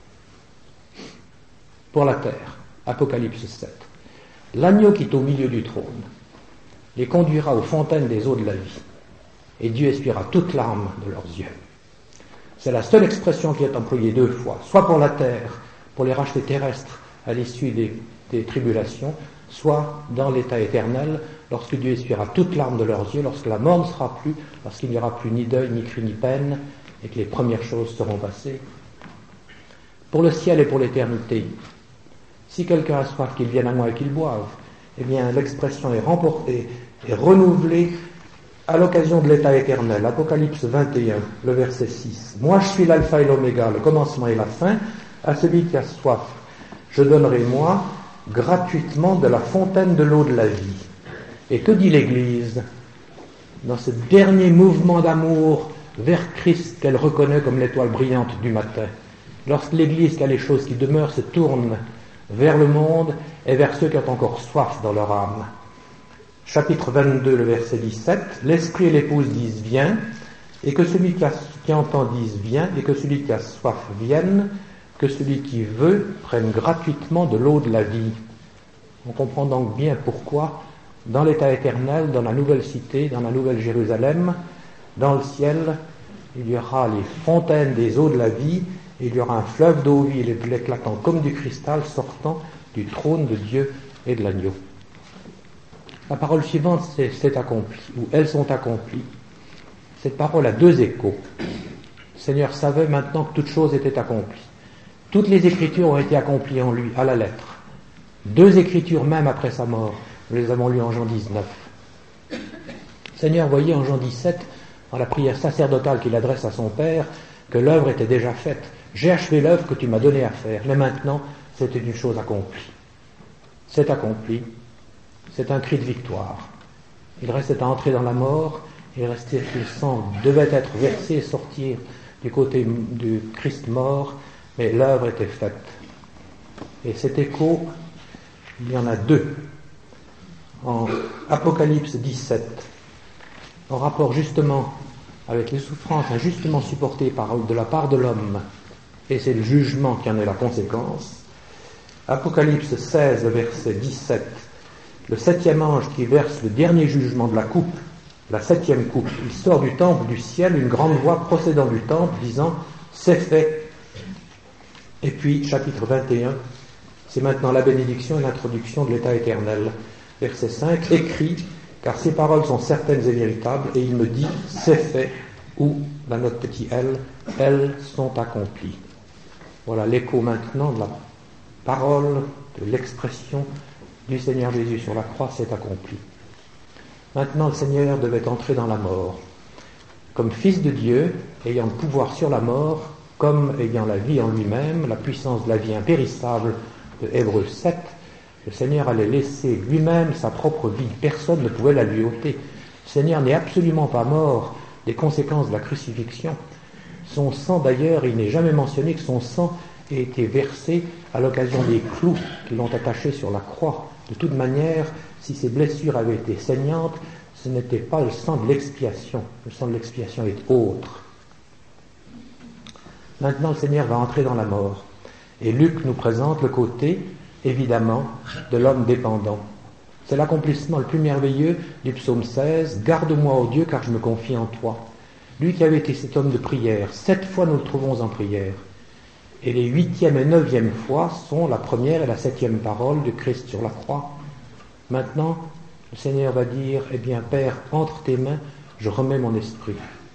S1: Pour la terre, Apocalypse sept. L'agneau qui est au milieu du trône les conduira aux fontaines des eaux de la vie, et Dieu essuiera toute larme de leurs yeux. C'est la seule expression qui est employée deux fois, soit pour la terre, pour les rachetés terrestres à l'issue des, des tribulations, soit dans l'état éternel, lorsque Dieu essuiera toute larme de leurs yeux, lorsque la mort ne sera plus, lorsqu'il n'y aura plus ni deuil, ni cri, ni peine, et que les premières choses seront passées. Pour le ciel et pour l'éternité, si quelqu'un a soif, qu'il vienne à moi et qu'il boive, eh bien l'expression est remportée et renouvelée à l'occasion de l'état éternel. Apocalypse vingt et un, le verset six. Moi je suis l'alpha et l'oméga, le commencement et la fin, à celui qui a soif. Je donnerai moi gratuitement de la fontaine de l'eau de la vie. Et que dit l'Église dans ce dernier mouvement d'amour vers Christ qu'elle reconnaît comme l'étoile brillante du matin? Lorsque l'Église qui a les choses qui demeurent se tourne vers le monde et vers ceux qui ont encore soif dans leur âme. Chapitre vingt-deux, le verset dix-sept. L'Esprit et l'épouse disent viens, et que celui qui, a, qui entend dise viens, et que celui qui a soif vienne, que celui qui veut prenne gratuitement de l'eau de la vie. On comprend donc bien pourquoi, dans l'état éternel, dans la nouvelle cité, dans la nouvelle Jérusalem, dans le ciel, il y aura les fontaines des eaux de la vie, et il y aura un fleuve d'eau vive et éclatant comme du cristal sortant du trône de Dieu et de l'agneau. La parole suivante, c'est, c'est accompli, ou elles sont accomplies. Cette parole a deux échos. Le Seigneur savait maintenant que toute chose était accomplie. Toutes les Écritures ont été accomplies en lui, à la lettre. Deux Écritures même après sa mort. Nous les avons lues en Jean dix-neuf. Le Seigneur voyait en Jean dix-sept, dans la prière sacerdotale qu'il adresse à son Père, que l'œuvre était déjà faite. J'ai achevé l'œuvre que tu m'as donnée à faire, mais maintenant, c'était une chose accomplie. C'est accompli. C'est un cri de victoire. Il restait à entrer dans la mort, il restait que le sang devait être versé et sortir du côté du Christ mort, mais l'œuvre était faite. Et cet écho, il y en a deux. En Apocalypse dix-sept, en rapport justement avec les souffrances injustement supportées par, de la part de l'homme, et c'est le jugement qui en est la conséquence. Apocalypse seize, verset dix-sept, le septième ange qui verse le dernier jugement de la coupe, la septième coupe, il sort du temple du ciel, une grande voix procédant du temple, disant « C'est fait ». Et puis, chapitre vingt et un, c'est maintenant la bénédiction et l'introduction de l'état éternel. Verset cinq, écrit, car ces paroles sont certaines et véritables, et il me dit, c'est fait, ou, la note petit l, elles sont accomplies. Voilà l'écho maintenant de la parole, de l'expression du Seigneur Jésus sur la croix, c'est accompli. Maintenant, le Seigneur devait entrer dans la mort. Comme Fils de Dieu, ayant le pouvoir sur la mort, comme ayant la vie en lui-même, la puissance de la vie impérissable de Hébreux sept, le Seigneur allait laisser lui-même sa propre vie. Personne ne pouvait la lui ôter. Le Seigneur n'est absolument pas mort des conséquences de la crucifixion. Son sang, d'ailleurs, il n'est jamais mentionné que son sang ait été versé à l'occasion des clous qui l'ont attaché sur la croix. De toute manière, si ses blessures avaient été saignantes, ce n'était pas le sang de l'expiation. Le sang de l'expiation est autre. Maintenant, le Seigneur va entrer dans la mort. Et Luc nous présente le côté, évidemment, de l'homme dépendant. C'est l'accomplissement le plus merveilleux du psaume seize. « Garde-moi, ô Dieu, car je me confie en toi. » Lui qui avait été cet homme de prière, sept fois nous le trouvons en prière. Et les huitième et neuvième fois sont la première et la septième parole de Christ sur la croix. Maintenant, le Seigneur va dire, « Eh bien, Père, entre tes mains, je remets mon esprit. »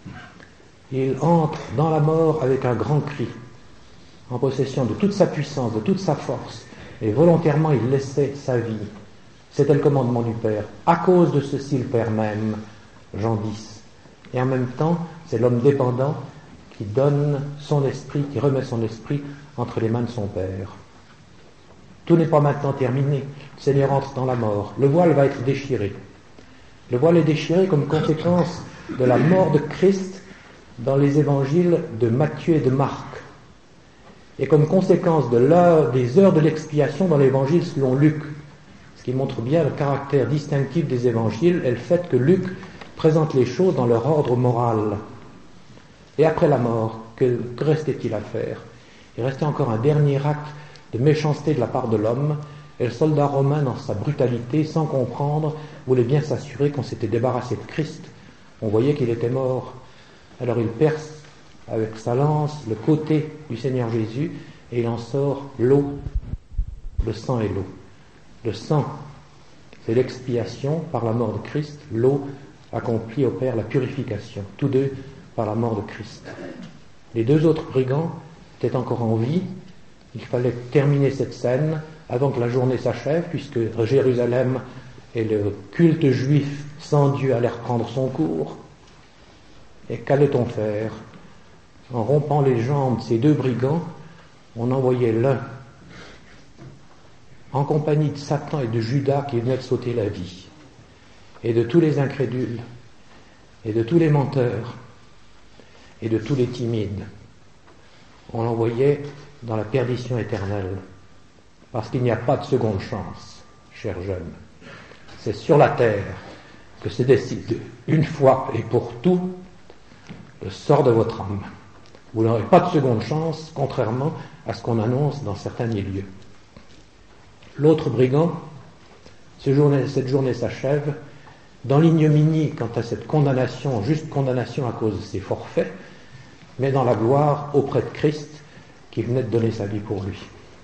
S1: Il entre dans la mort avec un grand cri, en possession de toute sa puissance, de toute sa force, et volontairement il laissait sa vie. C'était le commandement du Père. À cause de ceci, le Père m'aime, Jean dix. Et en même temps, c'est l'homme dépendant qui donne son esprit, qui remet son esprit entre les mains de son Père. Tout n'est pas maintenant terminé. Le Seigneur entre dans la mort. Le voile va être déchiré. Le voile est déchiré comme conséquence de la mort de Christ dans les évangiles de Matthieu et de Marc, et comme conséquence de l'heure, des heures de l'expiation dans l'évangile selon Luc, ce qui montre bien le caractère distinctif des évangiles et le fait que Luc présente les choses dans leur ordre moral. Et après la mort, que, que restait-il à faire? Il restait encore un dernier acte de méchanceté de la part de l'homme, et le soldat romain, dans sa brutalité, sans comprendre, voulait bien s'assurer qu'on s'était débarrassé de Christ. On voyait qu'il était mort. Alors il perce avec sa lance le côté du Seigneur Jésus et il en sort l'eau, le sang et l'eau. Le sang, c'est l'expiation par la mort de Christ. L'eau accomplit, opère la purification. Tous deux par la mort de Christ. Les deux autres brigands étaient encore en vie. Il fallait terminer cette scène avant que la journée s'achève, puisque Jérusalem et le culte juif sans Dieu allèrent prendre son cours. Et qu'allait-on faire? En rompant les jambes de ces deux brigands, on envoyait l'un en compagnie de Satan et de Judas qui venait de sauter la vie, et de tous les incrédules, et de tous les menteurs, et de tous les timides. On l'envoyait dans la perdition éternelle, parce qu'il n'y a pas de seconde chance, chers jeunes. C'est sur la terre que se décide, une fois et pour tout, le sort de votre âme. Vous n'aurez pas de seconde chance, contrairement à ce qu'on annonce dans certains milieux. L'autre brigand, ce journée, cette journée s'achève dans l'ignominie quant à cette condamnation, juste condamnation à cause de ses forfaits, mais dans la gloire auprès de Christ qui venait de donner sa vie pour lui.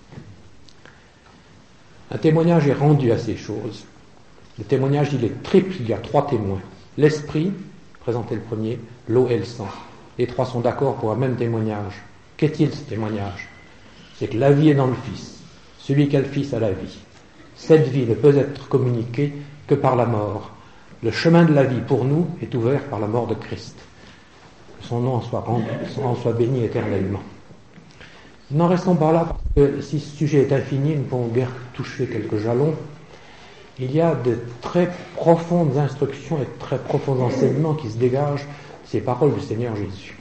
S1: Un témoignage est rendu à ces choses. Le témoignage, il est triple, il y a trois témoins. L'esprit, présenté le premier, l'eau et le sang. Les trois sont d'accord pour un même témoignage. Qu'est-il ce témoignage? C'est que la vie est dans le Fils. Celui qui a le Fils a la vie. Cette vie ne peut être communiquée que par la mort. Le chemin de la vie pour nous est ouvert par la mort de Christ. Que son nom en soit, rendu, en soit béni éternellement. N'en restons pas là, parce que si ce sujet est infini, nous ne pouvons guère toucher quelques jalons. Il y a de très profondes instructions et de très profonds enseignements qui se dégagent de ces paroles du Seigneur Jésus.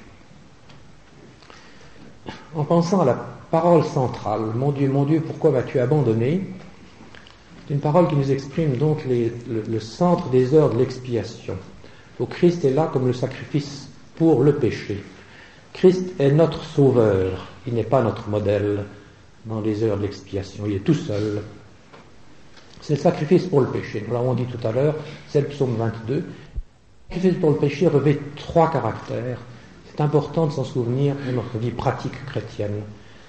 S1: En pensant à la parole centrale, « Mon Dieu, mon Dieu, pourquoi m'as-tu abandonné ?» C'est une parole qui nous exprime donc les, le, le centre des heures de l'expiation. Au Christ est là comme le sacrifice pour le péché. Christ est notre sauveur, il n'est pas notre modèle dans les heures de l'expiation, il est tout seul. C'est le sacrifice pour le péché, nous l'avons dit tout à l'heure, c'est le psaume vingt-deux. Le sacrifice pour le péché revêt trois caractères. C'est important de s'en souvenir dans notre vie pratique chrétienne.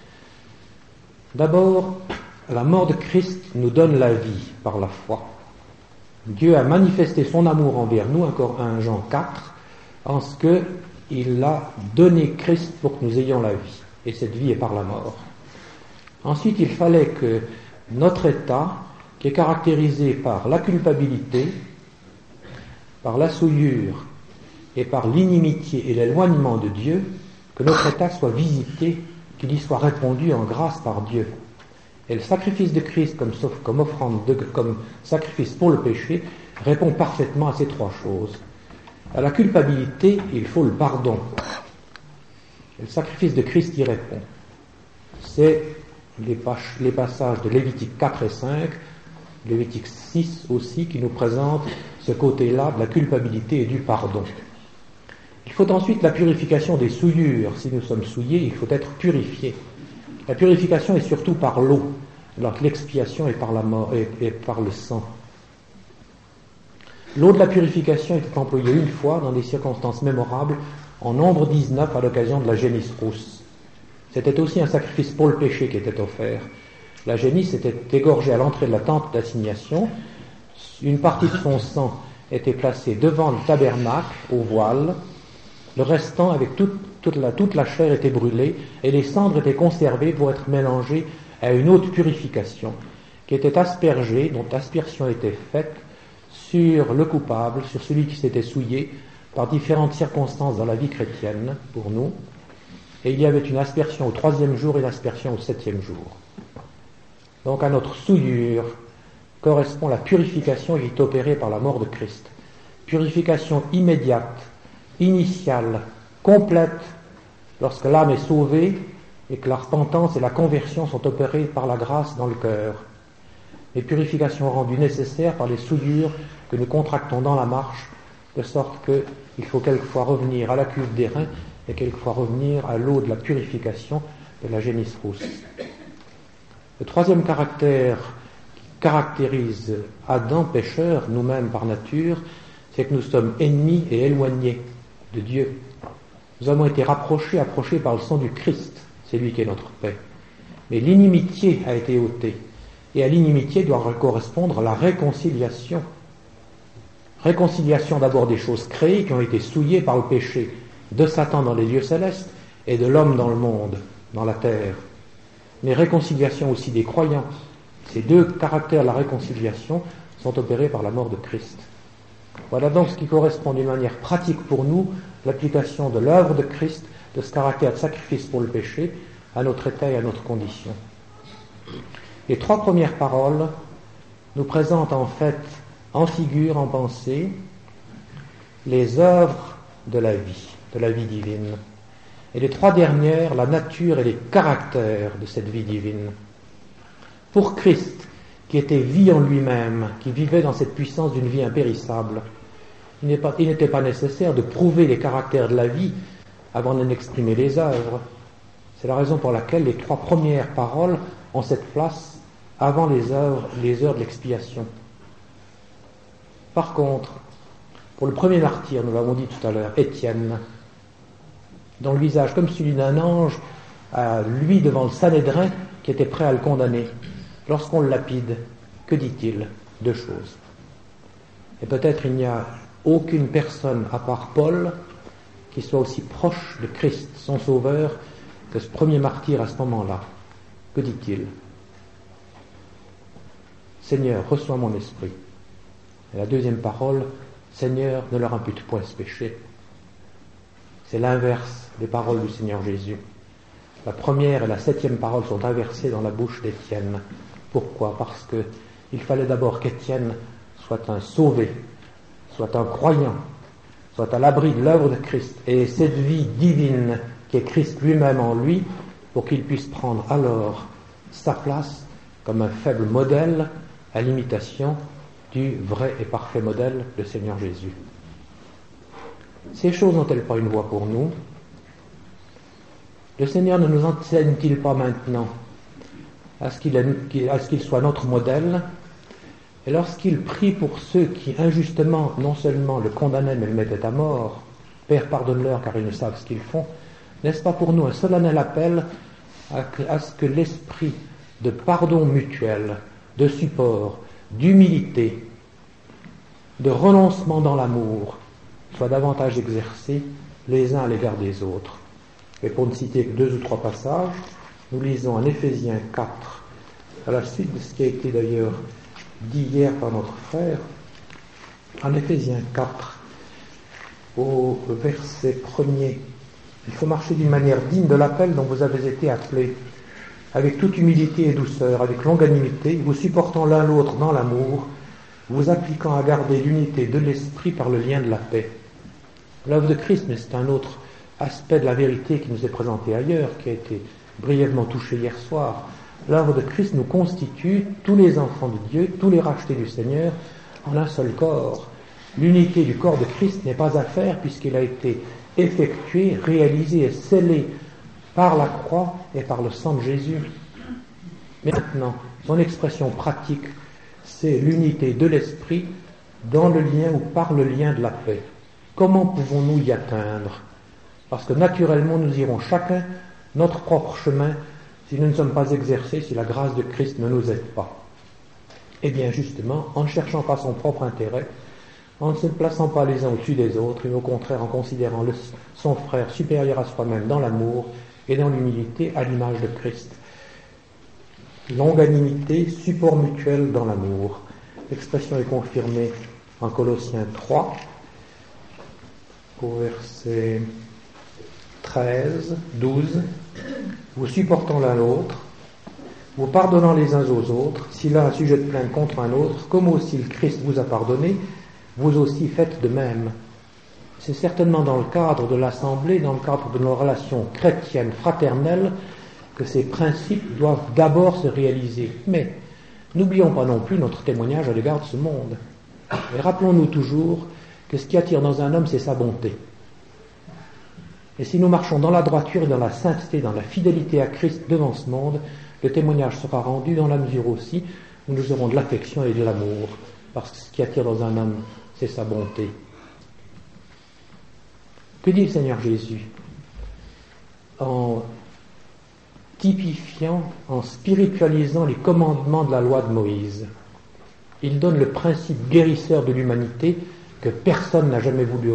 S1: D'abord, la mort de Christ nous donne la vie par la foi. Dieu a manifesté son amour envers nous, encore un Jean quatre, en ce qu'il a donné Christ pour que nous ayons la vie. Et cette vie est par la mort. Ensuite, il fallait que notre état, qui est caractérisé par la culpabilité, par la souillure et par l'inimitié et l'éloignement de Dieu, que notre état soit visité, qu'il y soit répondu en grâce par Dieu. Et le sacrifice de Christ comme, comme offrande, de, comme sacrifice pour le péché, répond parfaitement à ces trois choses. À la culpabilité, il faut le pardon. Et le sacrifice de Christ y répond. C'est les, les passages de Lévitique quatre et cinq, Lévitique six aussi, qui nous présentent ce côté-là de la culpabilité et du pardon. Il faut ensuite la purification des souillures. Si nous sommes souillés, il faut être purifiés. La purification est surtout par l'eau, alors que l'expiation est par la mort et, et par le sang. L'eau de la purification était employée une fois dans des circonstances mémorables, en Nombre dix-neuf à l'occasion de la génisse rousse. C'était aussi un sacrifice pour le péché qui était offert. La génisse était égorgée à l'entrée de la tente d'assignation. Une partie de son sang était placée devant le tabernacle, au voile. Le restant, avec toute, toute, la, toute la chair, était brûlée et les cendres étaient conservées pour être mélangées à une eau de purification qui était aspergée, dont aspersion était faite sur le coupable, sur celui qui s'était souillé par différentes circonstances dans la vie chrétienne pour nous. Et il y avait une aspersion au troisième jour et une aspersion au septième jour. Donc à notre souillure correspond la purification qui est opérée par la mort de Christ. Purification immédiate, initiale, complète, lorsque l'âme est sauvée et que la repentance et la conversion sont opérées par la grâce dans le cœur. Et purification rendue nécessaire par les souillures que nous contractons dans la marche, de sorte qu'il faut quelquefois revenir à la cuve d'airain et quelquefois revenir à l'eau de la purification de la génisse rousse. Le troisième caractère qui caractérise Adam, pécheur, nous-mêmes par nature, c'est que nous sommes ennemis et éloignés de Dieu. Nous avons été rapprochés, approchés par le sang du Christ, c'est lui qui est notre paix. Mais l'inimitié a été ôtée, et à l'inimitié doit correspondre la réconciliation. Réconciliation d'abord des choses créées qui ont été souillées par le péché de Satan dans les lieux célestes et de l'homme dans le monde, dans la terre. Mais réconciliation aussi des croyants. Ces deux caractères de la réconciliation sont opérés par la mort de Christ. Voilà donc ce qui correspond d'une manière pratique pour nous, l'application de l'œuvre de Christ, de ce caractère de sacrifice pour le péché, à notre état et à notre condition. Les trois premières paroles nous présentent en fait, en figure, en pensée, les œuvres de la vie, de la vie divine. Et les trois dernières, la nature et les caractères de cette vie divine. Pour Christ, qui était vie en lui-même, qui vivait dans cette puissance d'une vie impérissable, il n'était pas nécessaire de prouver les caractères de la vie avant d'en exprimer les œuvres. C'est la raison pour laquelle les trois premières paroles ont cette place avant les œuvres, les heures de l'expiation. Par contre, pour le premier martyr, nous l'avons dit tout à l'heure, Étienne, dont le visage comme celui d'un ange, à lui devant le Sanhédrin qui était prêt à le condamner. Lorsqu'on le lapide, que dit-il? Deux choses. Et peut-être il n'y a aucune personne à part Paul qui soit aussi proche de Christ, son sauveur, que ce premier martyr à ce moment-là. Que dit-il? Seigneur, reçois mon esprit. Et la deuxième parole, Seigneur, ne leur impute point ce péché. C'est l'inverse des paroles du Seigneur Jésus. La première et la septième parole sont inversées dans la bouche d'Étienne. Pourquoi? Parce que il fallait d'abord qu'Étienne soit un sauvé, soit un croyant, soit à l'abri de l'œuvre de Christ, et cette vie divine qui est Christ lui-même en lui, pour qu'il puisse prendre alors sa place comme un faible modèle à l'imitation du vrai et parfait modèle, le Seigneur Jésus. Ces choses n'ont-elles pas une voix pour nous? Le Seigneur ne nous enseigne-t-il pas maintenant à ce qu'il, à ce qu'il soit notre modèle? Et lorsqu'il prie pour ceux qui injustement non seulement le condamnaient mais le mettaient à mort, Père, pardonne-leur car ils ne savent ce qu'ils font, n'est-ce pas pour nous un solennel appel à, que, à ce que l'esprit de pardon mutuel, de support, d'humilité, de renoncement dans l'amour soit davantage exercé les uns à l'égard des autres? Et pour ne citer que deux ou trois passages, nous lisons en Éphésiens quatre, à la suite de ce qui a été d'ailleurs dit hier par notre frère, en Éphésiens quatre, au verset premier, il faut marcher d'une manière digne de l'appel dont vous avez été appelés, avec toute humilité et douceur, avec longanimité, vous supportant l'un l'autre dans l'amour, vous appliquant à garder l'unité de l'esprit par le lien de la paix. L'œuvre de Christ, mais c'est un autre aspect de la vérité qui nous est présenté ailleurs, qui a été brièvement touché hier soir. L'œuvre de Christ nous constitue, tous les enfants de Dieu, tous les rachetés du Seigneur, en un seul corps. L'unité du corps de Christ n'est pas à faire puisqu'il a été effectué, réalisé et scellé par la croix et par le sang de Jésus. Mais maintenant, son expression pratique, c'est l'unité de l'esprit dans le lien ou par le lien de la paix. Comment pouvons-nous y atteindre? Parce que naturellement, nous irons chacun notre propre chemin si nous ne sommes pas exercés, si la grâce de Christ ne nous aide pas. Eh bien, justement, en ne cherchant pas son propre intérêt, en ne se plaçant pas les uns au-dessus des autres, mais au contraire en considérant le, son frère supérieur à soi-même dans l'amour et dans l'humilité à l'image de Christ. Longanimité, support mutuel dans l'amour. L'expression est confirmée en Colossiens trois, au verset treize, douze, vous supportant l'un l'autre, vous pardonnant les uns aux autres, si l'un a sujet de plainte contre un autre, comme aussi le Christ vous a pardonné, vous aussi faites de même. C'est certainement dans le cadre de l'Assemblée, dans le cadre de nos relations chrétiennes, fraternelles, que ces principes doivent d'abord se réaliser. Mais n'oublions pas non plus notre témoignage à l'égard de ce monde. Et rappelons-nous toujours que ce qui attire dans un homme, c'est sa bonté. Et si nous marchons dans la droiture et dans la sainteté, dans la fidélité à Christ devant ce monde, le témoignage sera rendu dans la mesure aussi où nous aurons de l'affection et de l'amour, parce que ce qui attire dans un homme, c'est sa bonté. Que dit le Seigneur Jésus? En typifiant, en spiritualisant les commandements de la loi de Moïse, il donne le principe guérisseur de l'humanité que personne n'a jamais voulu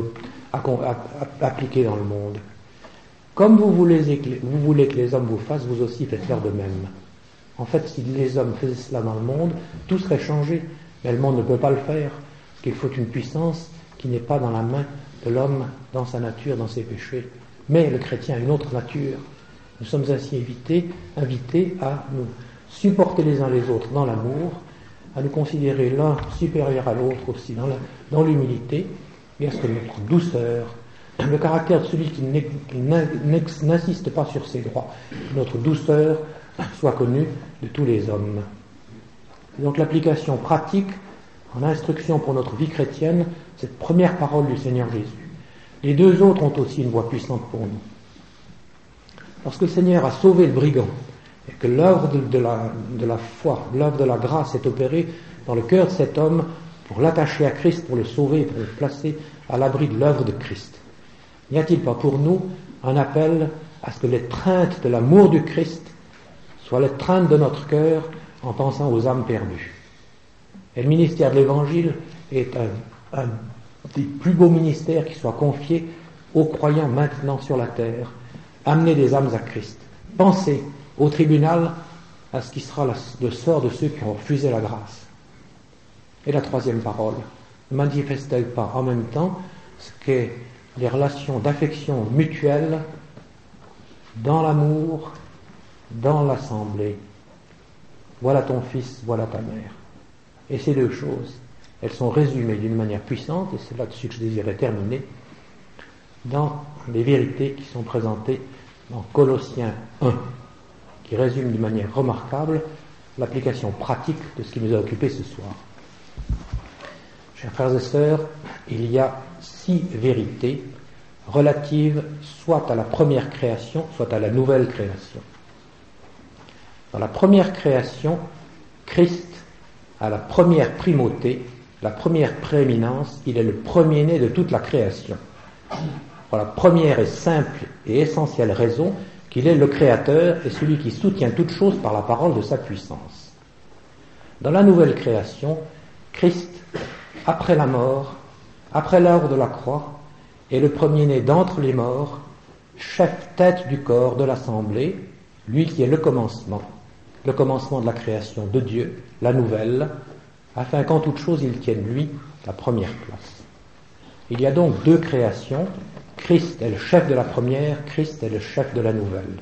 S1: appliquer dans le monde. Comme vous voulez, vous voulez que les hommes vous fassent, vous aussi faites faire de même. En fait, si les hommes faisaient cela dans le monde, tout serait changé. Mais le monde ne peut pas le faire, parce qu'il faut une puissance qui n'est pas dans la main de l'homme, dans sa nature, dans ses péchés. Mais le chrétien a une autre nature. Nous sommes ainsi invités, invités à nous supporter les uns les autres dans l'amour, à nous considérer l'un supérieur à l'autre aussi dans, la, dans l'humilité, et à ce que notre douceur, le caractère de celui qui n'insiste pas sur ses droits, que notre douceur soit connue de tous les hommes. Et donc l'application pratique en instruction pour notre vie chrétienne, cette première parole du Seigneur Jésus. Les deux autres ont aussi une voix puissante pour nous. Lorsque le Seigneur a sauvé le brigand, et que l'œuvre de, de, la, de la foi, l'œuvre de la grâce est opérée dans le cœur de cet homme pour l'attacher à Christ, pour le sauver, pour le placer à l'abri de l'œuvre de Christ. N'y a-t-il pas pour nous un appel à ce que l'étreinte de l'amour du Christ soit l'étreinte de notre cœur en pensant aux âmes perdues? Et le ministère de l'Évangile est un, un des plus beaux ministères qui soit confié aux croyants maintenant sur la terre. Amener des âmes à Christ. Pensez au tribunal à ce qui sera le sort de ceux qui ont refusé la grâce. Et la troisième parole, ne manifeste-t-elle pas en même temps ce qu'est les relations d'affection mutuelle dans l'amour, dans l'assemblée? Voilà ton fils, voilà ta mère. Et ces deux choses, elles sont résumées d'une manière puissante, et c'est là-dessus que je désirais terminer, dans les vérités qui sont présentées dans Colossiens un, qui résume d'une manière remarquable l'application pratique de ce qui nous a occupé ce soir. Chers frères et sœurs, il y a six vérités relatives soit à la première création, soit à la nouvelle création. Dans la première création, Christ a la première primauté, la première prééminence, il est le premier-né de toute la création. Pour la première et simple et essentielle raison qu'il est le Créateur et celui qui soutient toute chose par la parole de sa puissance. Dans la nouvelle création, Christ, après la mort, après l'heure de la croix, est le premier-né d'entre les morts, chef tête du corps de l'assemblée, lui qui est le commencement, le commencement de la création de Dieu, la nouvelle, afin qu'en toute chose il tienne lui la première place. Il y a donc deux créations, Christ est le chef de la première, Christ est le chef de la nouvelle.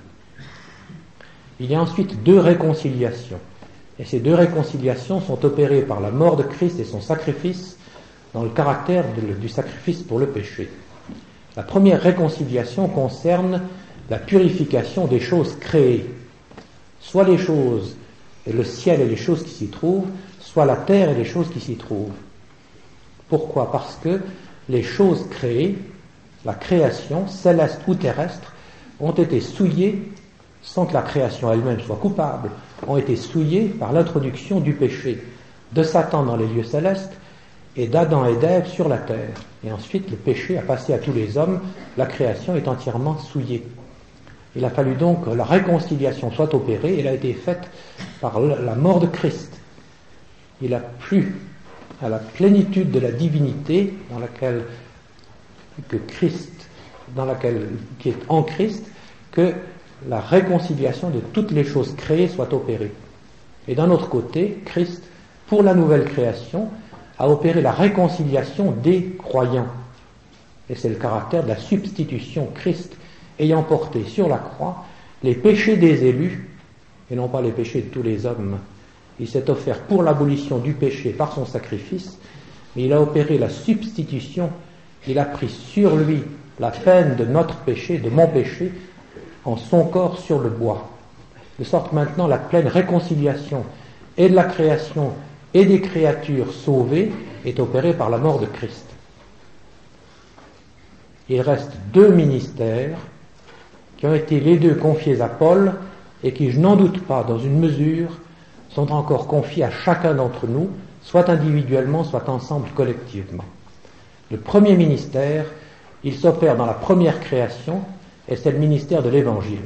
S1: Il y a ensuite deux réconciliations, et ces deux réconciliations sont opérées par la mort de Christ et son sacrifice dans le caractère de, du sacrifice pour le péché. La première réconciliation concerne la purification des choses créées, soit les choses, et le ciel et les choses qui s'y trouvent, soit la terre et les choses qui s'y trouvent. Pourquoi ? Parce que les choses créées, la création, céleste ou terrestre, ont été souillées, sans que la création elle-même soit coupable, ont été souillées par l'introduction du péché, de Satan dans les lieux célestes et d'Adam et d'Ève sur la terre. Et ensuite, le péché a passé à tous les hommes, la création est entièrement souillée. Il a fallu donc que la réconciliation soit opérée, et elle a été faite par la mort de Christ. Il a plu à la plénitude de la divinité dans laquelle que Christ, dans laquelle qui est en Christ, que la réconciliation de toutes les choses créées soit opérée. Et d'un autre côté, Christ, pour la nouvelle création, a opéré la réconciliation des croyants. Et c'est le caractère de la substitution. Christ ayant porté sur la croix les péchés des élus, et non pas les péchés de tous les hommes. Il s'est offert pour l'abolition du péché par son sacrifice, mais il a opéré la substitution, il a pris sur lui la peine de notre péché, de mon péché, en son corps sur le bois. De sorte maintenant la pleine réconciliation et de la création et des créatures sauvées est opérée par la mort de Christ. Il reste deux ministères qui ont été les deux confiés à Paul et qui, je n'en doute pas, dans une mesure, sont encore confiés à chacun d'entre nous, soit individuellement, soit ensemble collectivement. Le premier ministère, il s'opère dans la première création, et c'est le ministère de l'Évangile.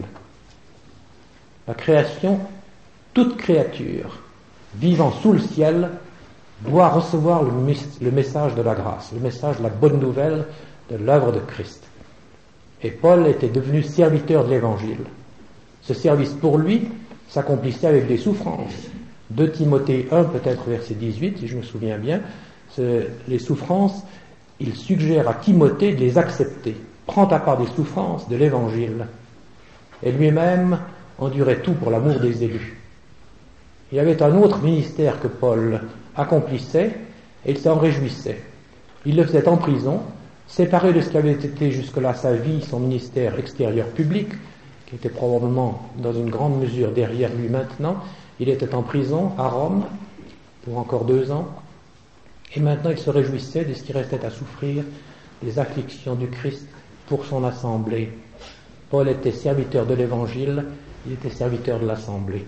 S1: La création, toute créature vivant sous le ciel doit recevoir le, le message de la grâce, le message de la bonne nouvelle de l'œuvre de Christ. Et Paul était devenu serviteur de l'Évangile. Ce service pour lui s'accomplissait avec des souffrances. deux Timothée un, peut-être verset dix-huit, si je me souviens bien, les souffrances, il suggère à Timothée de les accepter. Prends à part des souffrances de l'Évangile. Et lui-même endurait tout pour l'amour des élus. Il y avait un autre ministère que Paul accomplissait, et il s'en réjouissait. Il le faisait en prison, séparé de ce qui avait été jusque-là sa vie, son ministère extérieur public, qui était probablement dans une grande mesure derrière lui maintenant. Il était en prison à Rome pour encore deux ans, et maintenant il se réjouissait de ce qui restait à souffrir, des afflictions du Christ pour son assemblée. Paul était serviteur de l'Évangile, il était serviteur de l'assemblée.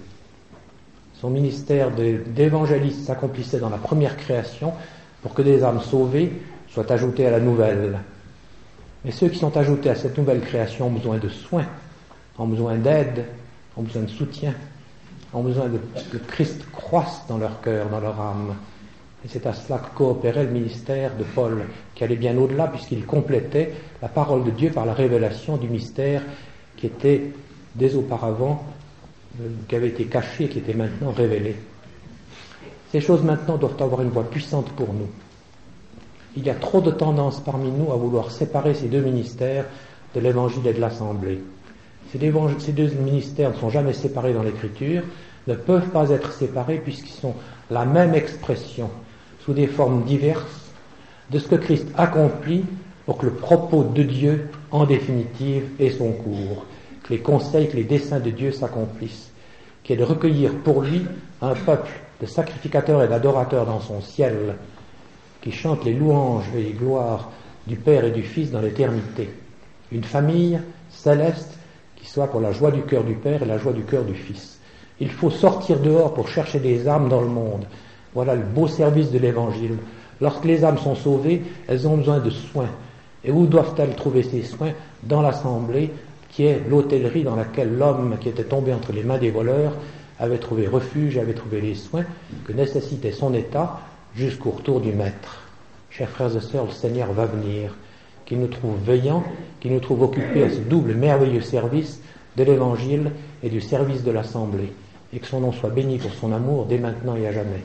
S1: Son ministère d'évangéliste s'accomplissait dans la première création pour que des âmes sauvées soient ajoutées à la nouvelle. Mais ceux qui sont ajoutés à cette nouvelle création ont besoin de soins, ont besoin d'aide, ont besoin de soutien, ont besoin de, que Christ croisse dans leur cœur, dans leur âme. Et c'est à cela que coopérait le ministère de Paul, qui allait bien au-delà, puisqu'il complétait la parole de Dieu par la révélation du mystère qui était dès auparavant, euh, qui avait été caché et qui était maintenant révélé. Ces choses maintenant doivent avoir une voix puissante pour nous. Il y a trop de tendances parmi nous à vouloir séparer ces deux ministères de l'Évangile et de l'Assemblée. Ces deux, ces deux ministères ne sont jamais séparés dans l'Écriture, ne peuvent pas être séparés puisqu'ils sont la même expression, sous des formes diverses, de ce que Christ accomplit pour que le propos de Dieu, en définitive, ait son cours, que les conseils, que les desseins de Dieu s'accomplissent, qui est de recueillir pour lui un peuple de sacrificateurs et d'adorateurs dans son ciel, qui chante les louanges et les gloires du Père et du Fils dans l'éternité. Une famille céleste qui soit pour la joie du cœur du Père et la joie du cœur du Fils. Il faut sortir dehors pour chercher des âmes dans le monde. Voilà le beau service de l'Évangile. Lorsque les âmes sont sauvées, elles ont besoin de soins. Et où doivent-elles trouver ces soins? Dans l'assemblée, qui est l'hôtellerie dans laquelle l'homme qui était tombé entre les mains des voleurs avait trouvé refuge, avait trouvé les soins que nécessitait son état jusqu'au retour du Maître. Chers frères et sœurs, le Seigneur va venir, qu'il nous trouve veillants, qu'il nous trouve occupés à ce double merveilleux service de l'Évangile et du service de l'Assemblée, et que son nom soit béni pour son amour dès maintenant et à jamais.